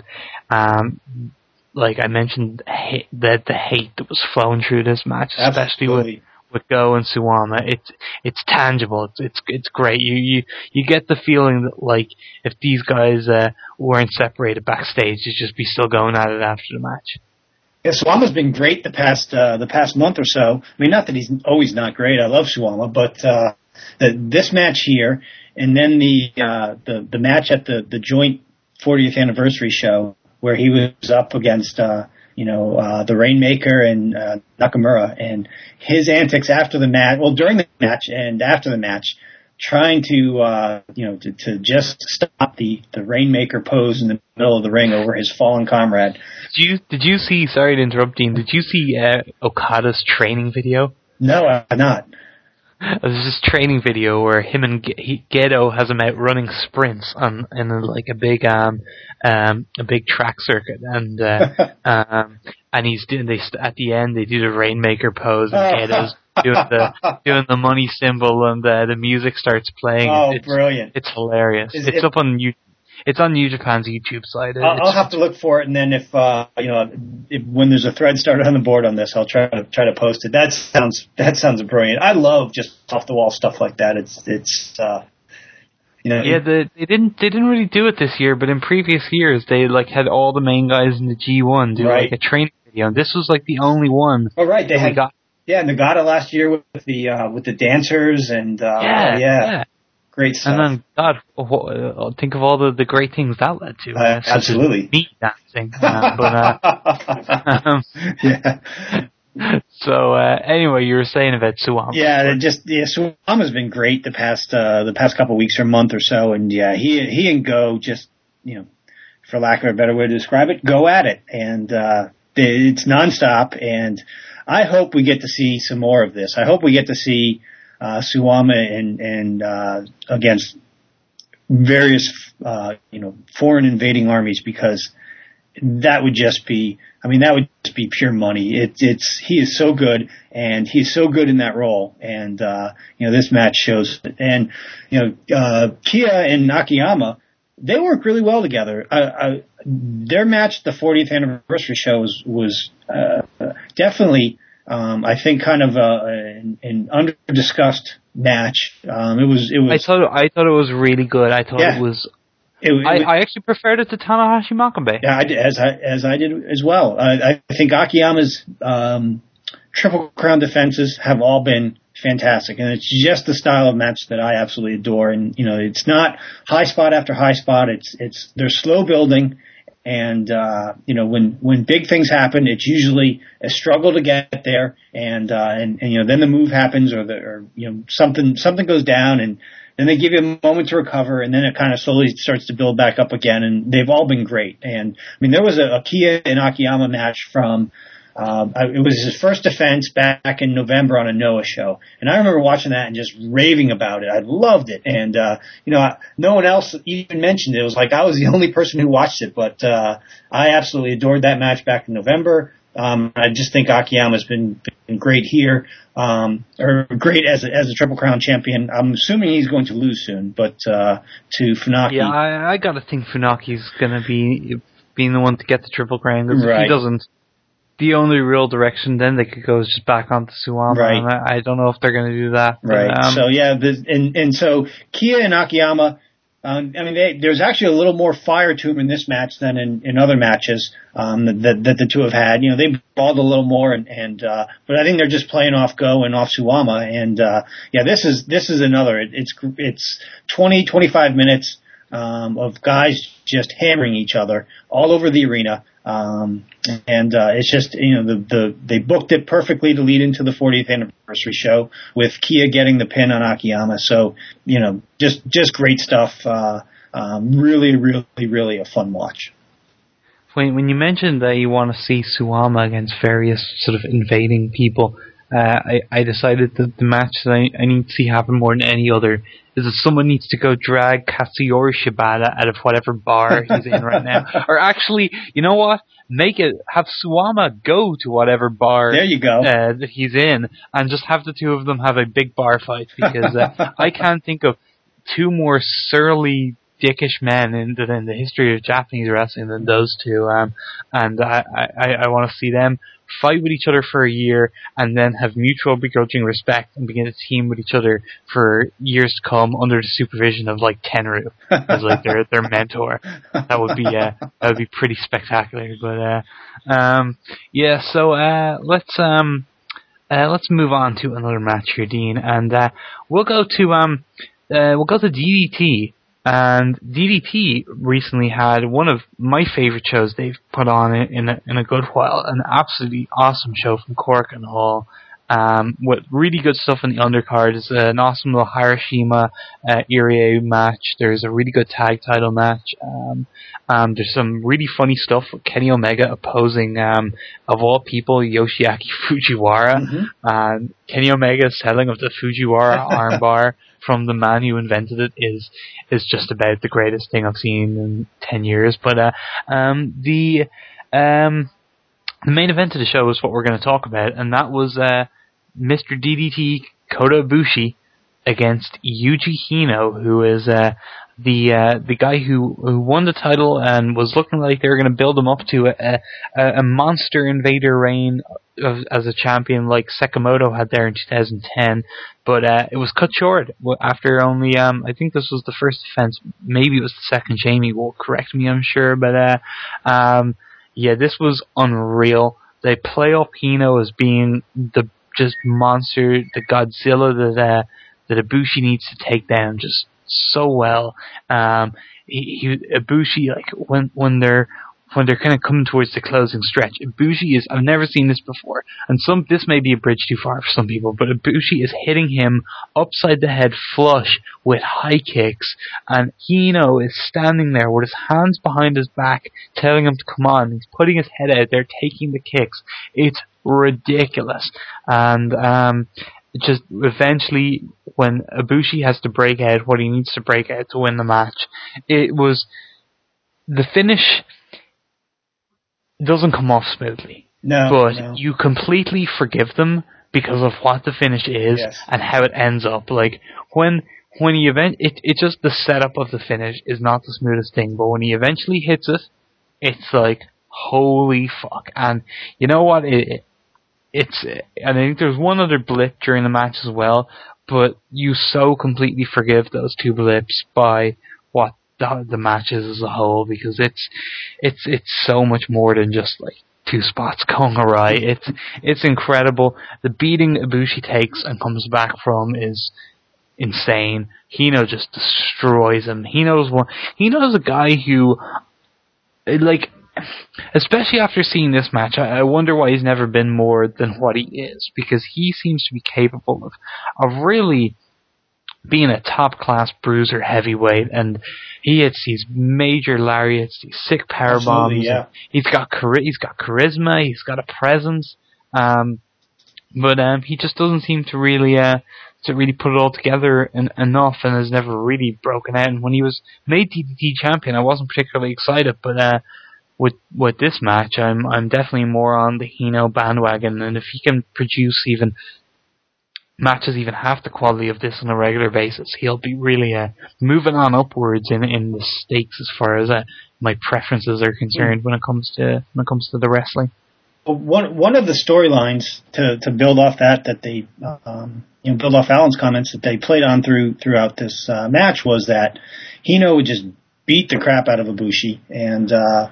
like I mentioned, the hate that was flowing through this match, especially with Go and Suwama. It's tangible. It's great. You get the feeling that like if these guys weren't separated backstage, you'd just be still going at it after the match.
Yeah, Suwama's been great the past month or so. I mean, not that he's always not great. I love Suwama, but this match here, and then the match at the joint 40th anniversary show where he was up against the Rainmaker and Nakamura, and his antics after the match, during the match and after the match, trying to to just stop the Rainmaker pose in the middle of the ring over his fallen comrade.
Did you see? Sorry to interrupt, Dean. Did you see Okada's training video?
No, I'm not.
There's this training video where him and Gedo has him out running sprints in like a big track circuit, and he's doing at the end they do the Rainmaker pose, and Gedo's doing the money symbol, and the music starts playing.
It's brilliant!
It's hilarious. It's up on YouTube. It's on New Japan's YouTube site.
I'll have to look for it, and then if when there's a thread started on the board on this, I'll try to post it. That sounds brilliant. I love just off the wall stuff like that.
Yeah, they didn't really do it this year, but in previous years they like had all the main guys in the G1 do like a training video, and this was like the only one.
Oh, right, they had Nagata last year with the dancers and great stuff.
And then think of all the great things that led to.
Absolutely,
meat dancing. So anyway, you were saying about Suwama.
Yeah, Suwama's been great the past couple of weeks or month or so, and he and Go just, for lack of a better way to describe it, go at it, and it's nonstop. And I hope we get to see some more of this. I hope we get to see Suwama and against various foreign invading armies, because that would just be pure money. He is so good, and he's so good in that role, and this match shows it. And Kia and Nakayama, they work really well together. Their match, the 40th anniversary show, was definitely I think kind of an under-discussed match. It was. I
thought it was really good. I thought it was. I actually preferred it to Tanahashi Makabe.
Yeah, I did, as I did as well. I think Akiyama's Triple Crown defenses have all been fantastic, and it's just the style of match that I absolutely adore. And it's not high spot after high spot. They're slow building. And, when big things happen, it's usually a struggle to get there. And then the move happens or something goes down, and then they give you a moment to recover, and then it kind of slowly starts to build back up again. And they've all been great. And there was a Kia and Akiyama match from, it was his first defense back in November on a Noah show. And I remember watching that and just raving about it. I loved it. And, no one else even mentioned it. It was like I was the only person who watched it, but, I absolutely adored that match back in November. I just think Akiyama's been great here, or great as a Triple Crown champion. I'm assuming he's going to lose soon, but, to Funaki.
Yeah, I gotta think Funaki's gonna be being the one to get the Triple Crown. If he doesn't, the only real direction then they could go is just back onto Suwama. Right. And I don't know if they're going to do that.
Right. But, so Kia and Akiyama, there's actually a little more fire to them in this match than in other matches that the two have had. They balled a little more, but I think they're just playing off Go and off Suwama. And this is another. It's 20-25 minutes of guys just hammering each other all over the arena. It's just, they booked it perfectly to lead into the 40th anniversary show with Kia getting the pin on Akiyama. So, just great stuff. Really, really, really a fun watch.
When you mentioned that you want to see Suwama against various sort of invading people, I decided that the match that I need to see happen more than any other is that someone needs to go drag Katsuyori Shibata out of whatever bar he's in right now. Or actually, you know what? Have Suwama go to whatever bar
there you go.
That he's in, and just have the two of them have a big bar fight, because I can't think of two more surly, dickish men in the history of Japanese wrestling than those two. And I want to see them fight with each other for a year, and then have mutual begrudging respect and begin to team with each other for years to come under the supervision of like Tenryu as like their mentor. That would be pretty spectacular. But so let's move on to another match here, Dean, and we'll go to DDT. And DDT recently had one of my favorite shows they've put on in a good while. An absolutely awesome show from Cork and Hall, with really good stuff in the undercard. There's an awesome little Hiroshima Irie match. There's a really good tag title match. There's some really funny stuff with Kenny Omega opposing, of all people, Yoshiaki Fujiwara. Mm-hmm. Kenny Omega's selling of the Fujiwara armbar from the man who invented it is just about the greatest thing I've seen in 10 years. But the main event of the show is what we're going to talk about, and that was Mr. DDT Kota Ibushi against Yuji Hino, who is the guy who won the title and was looking like they were going to build him up to a monster invader reign as a champion like Sekimoto had there in 2010, but it was cut short after only I think this was the first defense, maybe it was the second. Jamie will correct me, I'm sure, but yeah, this was unreal. They play up Hino as being the just monster, the Godzilla that Ibushi needs to take down just so well. Ibushi, like when they're kind of coming towards the closing stretch, Ibushi I've never seen this before, and this may be a bridge too far for some people, but Ibushi is hitting him upside the head flush with high kicks, and Hino is standing there with his hands behind his back, telling him to come on. He's putting his head out there, taking the kicks. It's ridiculous, and just eventually, when Ibushi has to break out what he needs to break out to win the match, it was the finish doesn't come off smoothly. No. You completely forgive them because of what the finish is and how it ends up. Like when he it's just the setup of the finish is not the smoothest thing, but when he eventually hits it, it's like holy fuck. And you know what? And I think there's one other blip during the match as well, but you so completely forgive those two blips by what the match is as a whole, because it's so much more than just like two spots going awry. It's incredible. The beating Ibushi takes and comes back from is insane. Hino just destroys him. Hino's a guy who, like, especially after seeing this match, I wonder why he's never been more than what he is, because he seems to be capable of really being a top-class bruiser heavyweight, and he hits these major lariats, these sick power bombs.
Yeah.
He's got charisma, he's got a presence, but he just doesn't seem to really put it all together enough, and has never really broken out. And when he was made DDT champion, I wasn't particularly excited, but with this match, I'm definitely more on the Hino bandwagon, and if he can produce even matches even half the quality of this on a regular basis, he'll be really moving on upwards in the stakes as far as my preferences are concerned when it comes to the wrestling.
One of the storylines to build off that they build off Alan's comments that they played on throughout this match was that Hino would just beat the crap out of Ibushi, and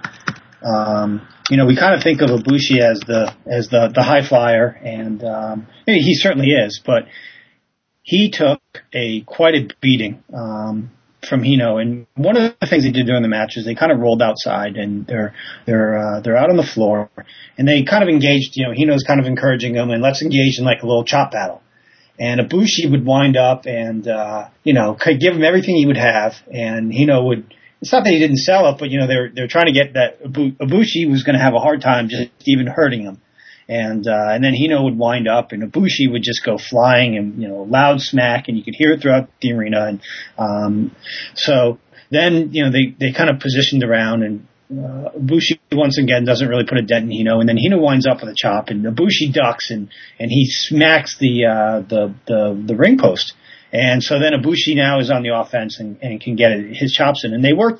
we kind of think of Ibushi as the high flyer, and he certainly is, but he took quite a beating from Hino. And one of the things they did during the match is they kind of rolled outside, and they're out on the floor, and they kind of engaged. Hino's kind of encouraging them, and let's engage in like a little chop battle. And Ibushi would wind up and could give him everything he would have, and Hino would. It's not that he didn't sell it, but they're trying to get that Ibushi was going to have a hard time just even hurting him, and then Hino would wind up and Ibushi would just go flying, and loud smack, and you could hear it throughout the arena, and so then they kind of positioned around, and Ibushi once again doesn't really put a dent in Hino, and then Hino winds up with a chop, and Ibushi ducks and he smacks the ring post. And so then Ibushi now is on the offense and can get his chops in. And they worked,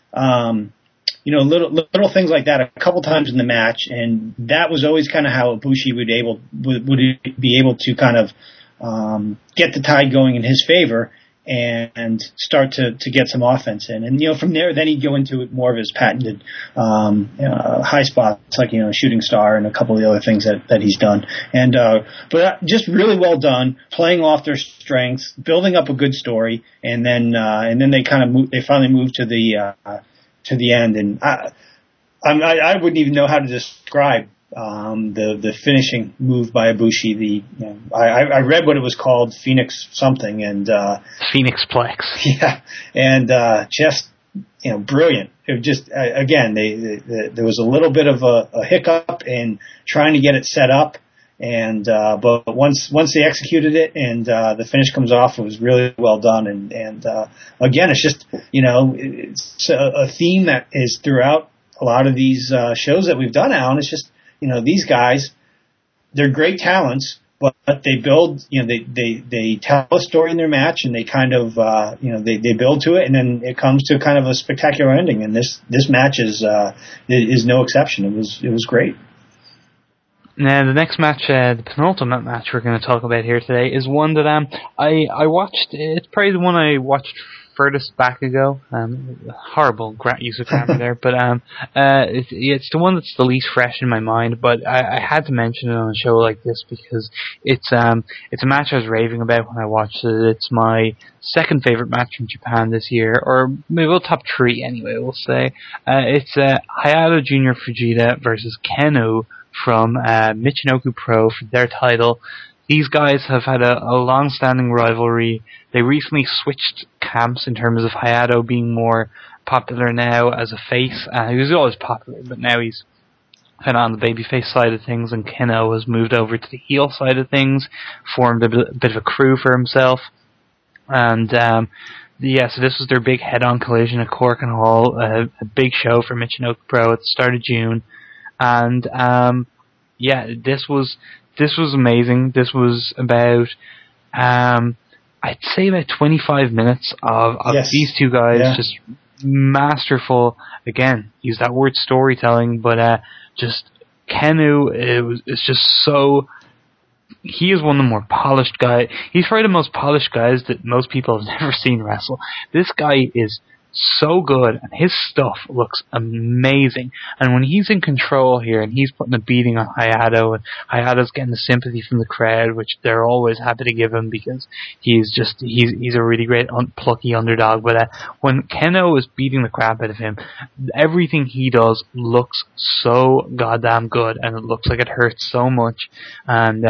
little things like that a couple times in the match. And that was always kind of how Ibushi would be able to kind of get the tide going in his favor and start to get some offense in. And, from there, then he'd go into more of his patented high spots, like, Shooting Star and a couple of the other things that he's done. And but just really well done, playing off their strengths, building up a good story, and then they kind of they finally moved to the end. And I wouldn't even know how to describe the finishing move by Ibushi. I read what it was called, Phoenix something, and
Phoenix Plex.
Yeah, and just brilliant. It just again, there was a little bit of a hiccup in trying to get it set up, and but once they executed it and the finish comes off, it was really well done. And again, it's just it's a theme that is throughout a lot of these shows that we've done, Alan. It's just these guys, they're great talents, but they build, they tell a story in their match, and they kind of, they build to it, and then it comes to kind of a spectacular ending. And this match is no exception. It was great.
Now, the next match, the penultimate match we're going to talk about here today, is one that I watched. It's probably the one I watched furthest back ago. Horrible use of grammar there, but it's the one that's the least fresh in my mind. But I had to mention it on a show like this because it's a match I was raving about when I watched it. It's my second favorite match from Japan this year, or maybe we'll top three anyway. We'll say it's Hayato Junior Fujita versus Kenoh from Michinoku Pro for their title. These guys have had a long-standing rivalry. They recently switched camps in terms of Hayato being more popular now as a face. He was always popular, but now he's kind of on the babyface side of things, and Kenoh has moved over to the heel side of things, formed a bit of a crew for himself. And so this was their big head-on collision at Korakuen Hall, a big show for Michinoku Pro at the start of June. And this was amazing. This was about I'd say about 25 minutes of yes. These two guys just masterful. Again, use that word storytelling, but just Kenoh is just so. He is one of the more polished guys. He's probably the most polished guys that most people have never seen wrestle. This guy is so good, and his stuff looks amazing. And when he's in control here, and he's putting a beating on Hayato, and Hayato's getting the sympathy from the crowd, which they're always happy to give him because he's a really great plucky underdog. But when Kenoh is beating the crap out of him, everything he does looks so goddamn good, and it looks like it hurts so much. And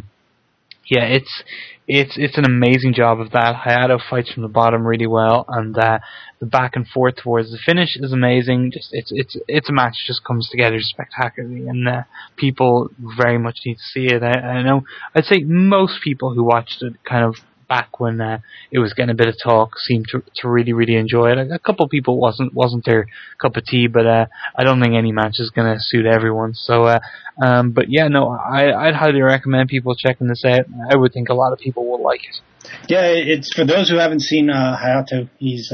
it's an amazing job of that. Hayato fights from the bottom really well, and the back and forth towards the finish is amazing. Just it's a match that just comes together spectacularly, and people very much need to see it. I know I'd say most people who watched it kind of back when it was getting a bit of talk seemed to really, really enjoy it. A couple of people wasn't their cup of tea, but I don't think any match is going to suit everyone. So, but yeah, no, I'd highly recommend people checking this out. I would think a lot of people will like it.
Yeah, it's for those who haven't seen Hayato. He's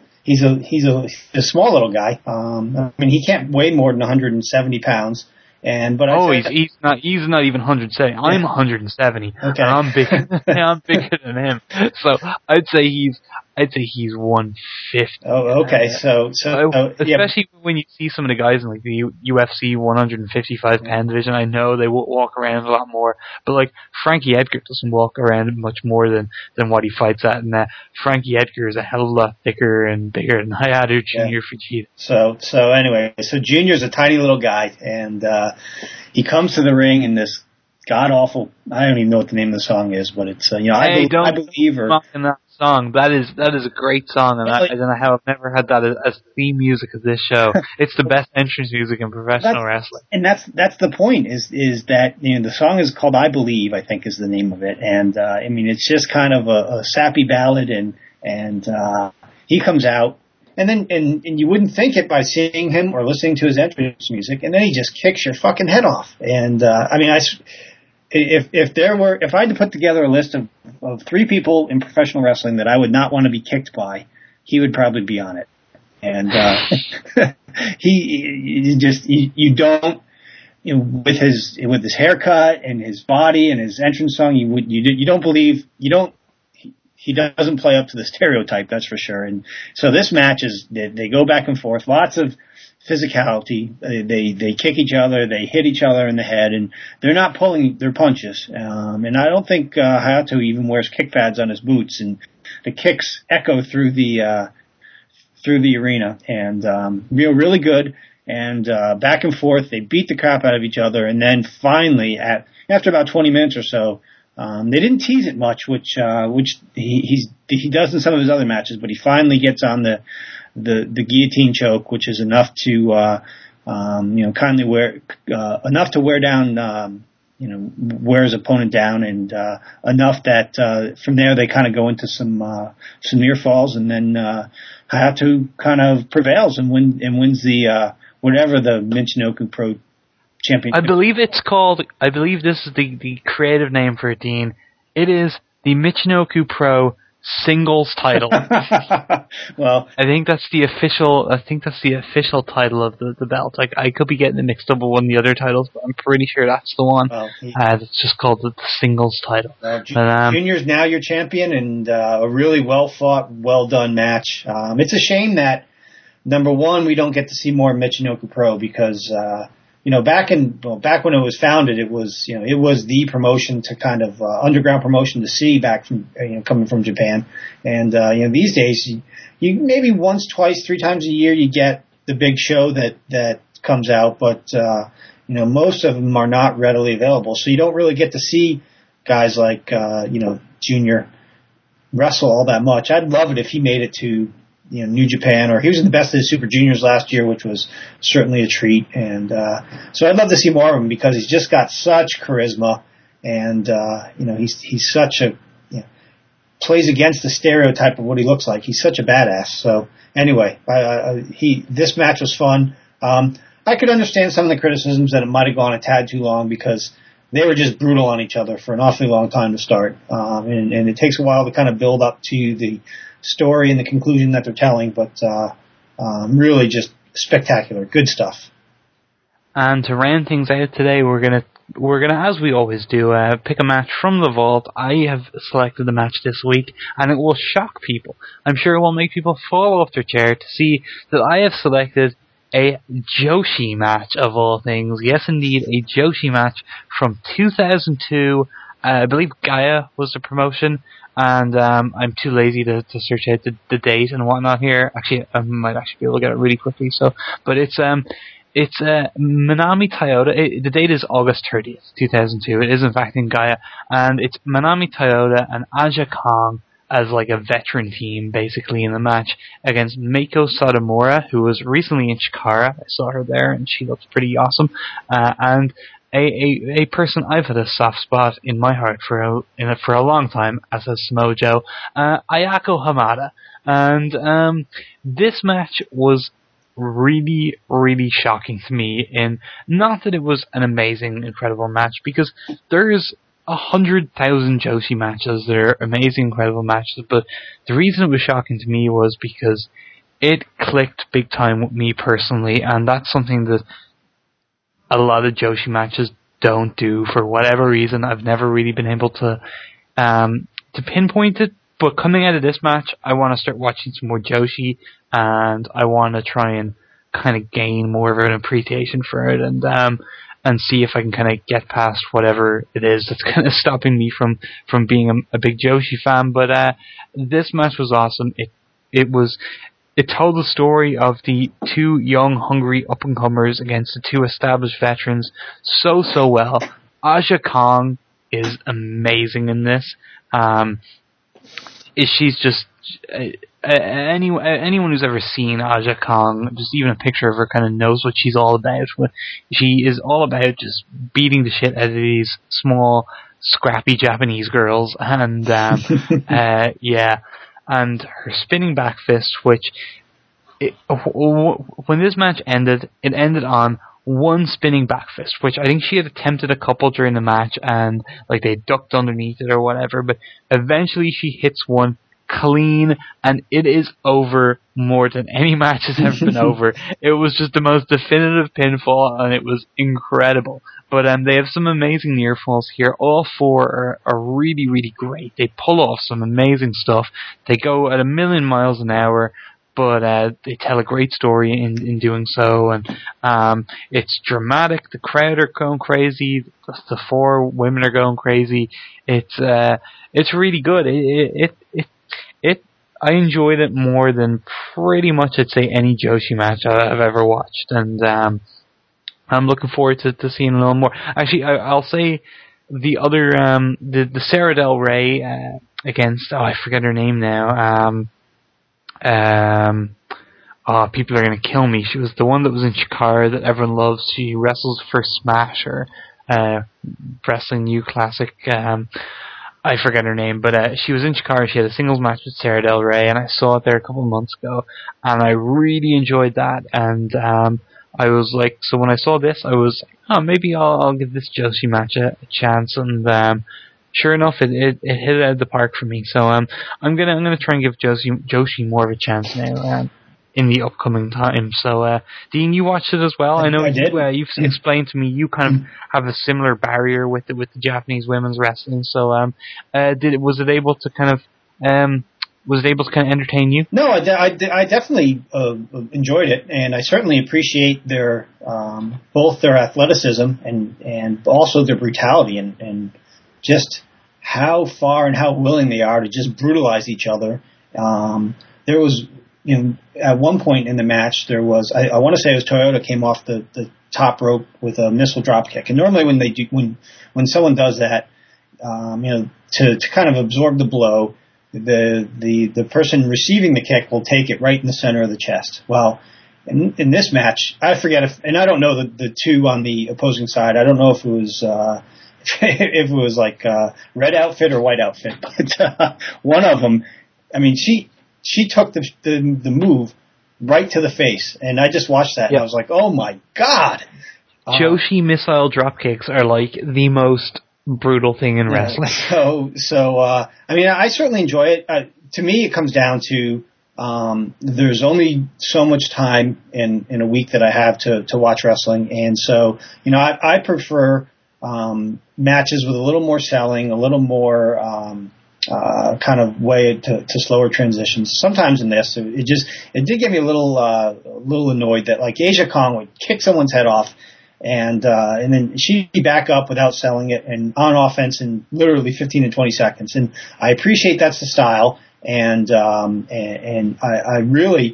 a small little guy. I mean, he can't weigh more than 170 pounds. But
he's not even 170. Yeah. I'm 170, okay. And I'm bigger than him. So I'd say he's 150.
Oh, okay. So
especially when you see some of the guys in like the UFC 155 pound division, I know they walk around a lot more. But like Frankie Edgar doesn't walk around much more than what he fights at, and Frankie Edgar is a hell of a lot thicker and bigger than Hayato Junior Fujita.
So anyway, Junior's a tiny little guy, and he comes to the ring in this god awful. I don't even know what the name of the song is, but it's I believe.
In that song, that is a great song, and I don't know how I've never had that as theme music of this show. It's the best entrance music in professional wrestling, and
that's the point. Is that the song is called "I Believe," I think is the name of it, and I mean it's just kind of a sappy ballad, and he comes out. And then, and you wouldn't think it by seeing him or listening to his entrance music, and then he just kicks your fucking head off. And I mean, if I had to put together a list of 3 people in professional wrestling that I would not want to be kicked by, he would probably be on it. And you don't, with his haircut and his body and his entrance song, you don't believe. He doesn't play up to the stereotype, that's for sure. And so this match they go back and forth, lots of physicality. They kick each other, they hit each other in the head, and they're not pulling their punches. And I don't think Hayato even wears kick pads on his boots, and the kicks echo through the arena, and really good. And back and forth, they beat the crap out of each other, and then finally, after about 20 minutes or so. They didn't tease it much, which he does in some of his other matches, but he finally gets on the guillotine choke, which is enough to enough to wear down wear his opponent down, and enough that from there they kind of go into some near falls, and then Hayato kind of prevails and wins the whatever the Michinoku Pro Championship.
I believe this is the creative name for it, Dean. It is the Michinoku Pro singles title.
Well,
I think that's the official title of the belt. Like, I could be getting it mixed up with one of the other titles, but I'm pretty sure that's the one.
well,
It's just called the singles title.
Junior's now your champion, and a really well fought, well done match. It's a shame that, number one, we don't get to see more Michinoku Pro because back when it was founded, it was the promotion to kind of underground promotion to see back from coming from Japan, and these days you maybe once, twice, 3 times a year you get the big show that comes out, but most of them are not readily available, so you don't really get to see guys like Junior wrestle all that much. I'd love it if he made it to New Japan, or he was in the Best of the Super Juniors last year, which was certainly a treat. And so I'd love to see more of him because he's just got such charisma, and he's such a plays against the stereotype of what he looks like. He's such a badass. So anyway, this match was fun. I could understand some of the criticisms that it might have gone a tad too long because they were just brutal on each other for an awfully long time to start, and it takes a while to kind of build up to the story and the conclusion that they're telling, but really just spectacular, good stuff.
And to round things out today, we're gonna, as we always do, pick a match from the vault. I have selected the match this week, and it will shock people. I'm sure it will make people fall off their chair to see that I have selected a Joshi match of all things. Yes, indeed, a Joshi match from 2002. I believe Gaia was the promotion, and I'm too lazy to search out the date and whatnot here. Actually, I might actually be able to get it really quickly. But it's Manami Toyota. The date is August 30th, 2002. It is in fact in Gaia, and it's Manami Toyota and Aja Kong as like a veteran team, basically, in the match against Meiko Satomura, who was recently in Chikara. I saw her there, and she looked pretty awesome. And a person I've had a soft spot in my heart for a long time, as has Samoa Joe, Ayako Hamada. And this match was really, really shocking to me. In not that it was an amazing, incredible match, because there's 100,000 Joshi matches that are amazing, incredible matches, but the reason it was shocking to me was because it clicked big time with me personally, and that's something that a lot of Joshi matches don't do for whatever reason. I've never really been able to pinpoint it, but coming out of this match, I want to start watching some more Joshi, and I want to try and kind of gain more of an appreciation for it, and see if I can kind of get past whatever it is that's kind of stopping me from being a big Joshi fan. But this match was awesome. It told the story of the 2 young, hungry up-and-comers against the 2 established veterans so well. Aja Kong is amazing in this. She's just... anyone who's ever seen Aja Kong, just even a picture of her, kind of knows what she's all about. She is all about just beating the shit out of these small, scrappy Japanese girls. And, yeah... And her spinning back fist, which, when this match ended, it ended on one spinning back fist, which I think she had attempted a couple during the match, and like they ducked underneath it or whatever, but eventually she hits one clean, and it is over more than any match has ever been over. It was just the most definitive pinfall, and it was incredible. But they have some amazing near falls here. All 4 are really, really great. They pull off some amazing stuff. They go at 1,000,000 miles an hour, but they tell a great story in doing so. And it's dramatic. The crowd are going crazy. The 4 women are going crazy. It's really good. I enjoyed it more than pretty much, I'd say, any Joshi match I've ever watched. And I'm looking forward to seeing a little more. Actually, I'll say the other, the Sarah Del Rey against, I forget her name now. People are going to kill me. She was the one that was in Chikara that everyone loves. She wrestles for Smash, or Wrestling New Classic. I forget her name, but she was in Chikara. She had a singles match with Sarah Del Rey, and I saw it there a couple of months ago, and I really enjoyed that. And I was like, so when I saw this, I was like, maybe I'll give this Joshi match a chance. And sure enough, it hit it out of the park for me. So I'm gonna try and give Joshi more of a chance now. In the upcoming time. So, Dean, you watched it as well. I know you've explained to me you kind of have a similar barrier with the Japanese women's wrestling. So, was it able to kind of entertain you?
No, I definitely enjoyed it, and I certainly appreciate their both their athleticism and also their brutality and just how far and how willing they are to just brutalize each other. There was, at one point in the match, there was, I want to say it was Toyota came off the top rope with a missile drop kick. And normally when someone does that, to kind of absorb the blow, the person receiving the kick will take it right in the center of the chest. Well, in this match, I forget and I don't know the two on the opposing side. I don't know if it was, if it was like, red outfit or white outfit, but, one of them, I mean, she took the move right to the face, and I just watched that, and I was like, oh my God!
Joshi missile dropkicks are like the most brutal thing in wrestling.
So, I mean, I certainly enjoy it. To me, it comes down to, there's only so much time in a week that I have to watch wrestling, and so, I prefer, matches with a little more selling, a little more, kind of way to slower transitions. Sometimes in this, it did get me a little annoyed that like Asia Kong would kick someone's head off, and then she'd be back up without selling it and on offense in literally 15 to 20 seconds. And I appreciate that's the style, and I really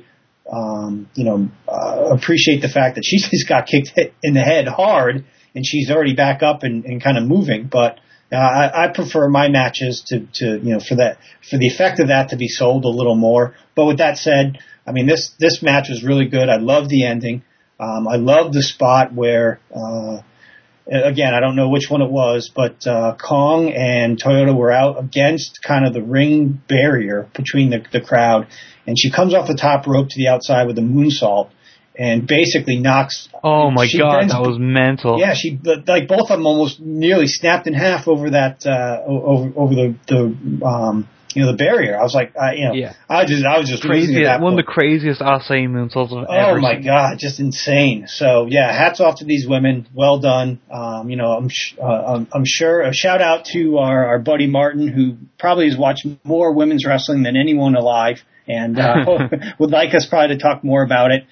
appreciate the fact that she just got kicked in the head hard and she's already back up and kind of moving, but. I prefer my matches to for the effect of that to be sold a little more. But with that said, I mean this match was really good. I loved the ending. I loved the spot where again I don't know which one it was, but Kong and Toyota were out against kind of the ring barrier between the crowd, and she comes off the top rope to the outside with a moonsault. And basically knocks.
Oh my God, that was mental.
Yeah, she like both of them almost nearly snapped in half over that over the barrier. I was like, I was just
crazy.
At that
one
point.
of the craziest Asai moonsaults I've ever seen.
Oh my God, just insane. So yeah, hats off to these women. Well done. I'm sure a shout out to our buddy Martin, who probably has watched more women's wrestling than anyone alive. And would like us probably to talk more about it.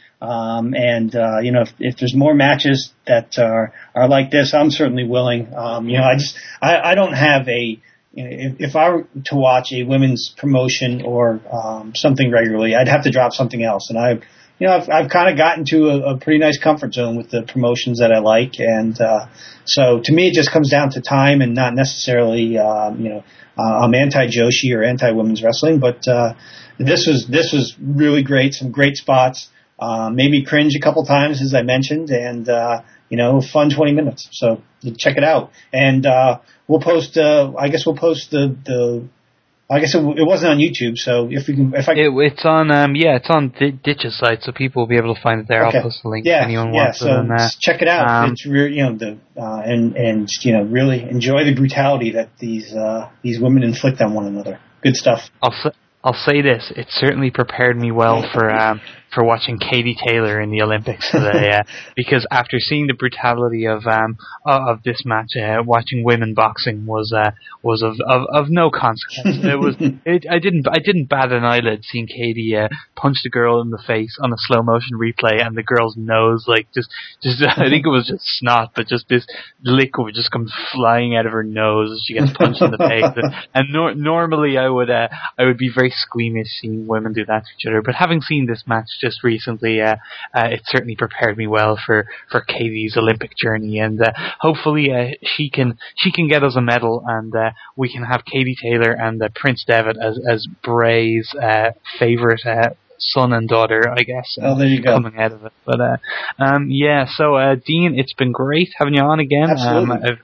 If there's more matches that are like this, I'm certainly willing. I don't have if I were to watch a women's promotion or something regularly, I'd have to drop something else. And I've kind of gotten to a pretty nice comfort zone with the promotions that I like. And so to me, it just comes down to time and not necessarily I'm anti-Joshi or anti-women's wrestling, but this was really great. Some great spots. Made me cringe a couple times, as I mentioned, and fun 20 minutes. So check it out. And we'll post. I guess we'll post I guess it wasn't on YouTube, so it's
on it's on Ditch's site, so people will be able to find it there. Okay. I'll post the link if anyone wants it.
So check it out. It's really really enjoy the brutality that these women inflict on one another. Good stuff.
I'll say this: it certainly prepared me well for watching Katie Taylor in the Olympics today, because after seeing the brutality of this match, watching women boxing was of no consequence. I didn't bat an eyelid seeing Katie punch the girl in the face on a slow motion replay, and the girl's nose just I think it was just snot, but just this liquid just comes flying out of her nose as she gets punched in the face. And normally I would be very squeamish seeing women do that to each other, but having seen this match just recently, it certainly prepared me well for Katie's Olympic journey, and hopefully she can get us a medal, and we can have Katie Taylor and Prince Devitt as Bray's favorite son and daughter, I guess.
Oh, there you go.
Coming out of it, but so Dean, it's been great having you on again.
Absolutely.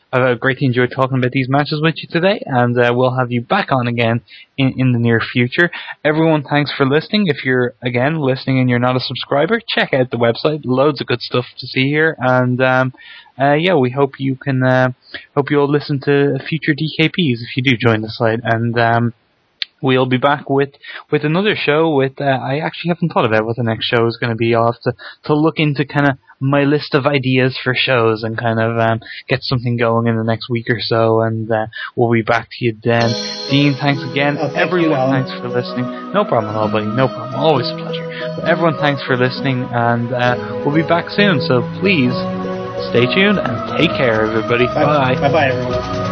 I've greatly enjoyed talking about these matches with you today, and we'll have you back on again in the near future. Everyone, thanks for listening. If you're, again, listening and you're not a subscriber, check out the website. Loads of good stuff to see here. And, we hope you all listen to future DKPs if you do join the site. And, we'll be back with another show with, I actually haven't thought about what the next show is going to be. I'll have to look into kind of my list of ideas for shows and kind of get something going in the next week or so, and we'll be back to you then. Dean, thanks again. Everyone, thanks for listening. No problem at all, buddy. No problem. Always a pleasure. But everyone, thanks for listening, and we'll be back soon. So please stay tuned and take care, everybody. Bye.
Bye-bye, everyone.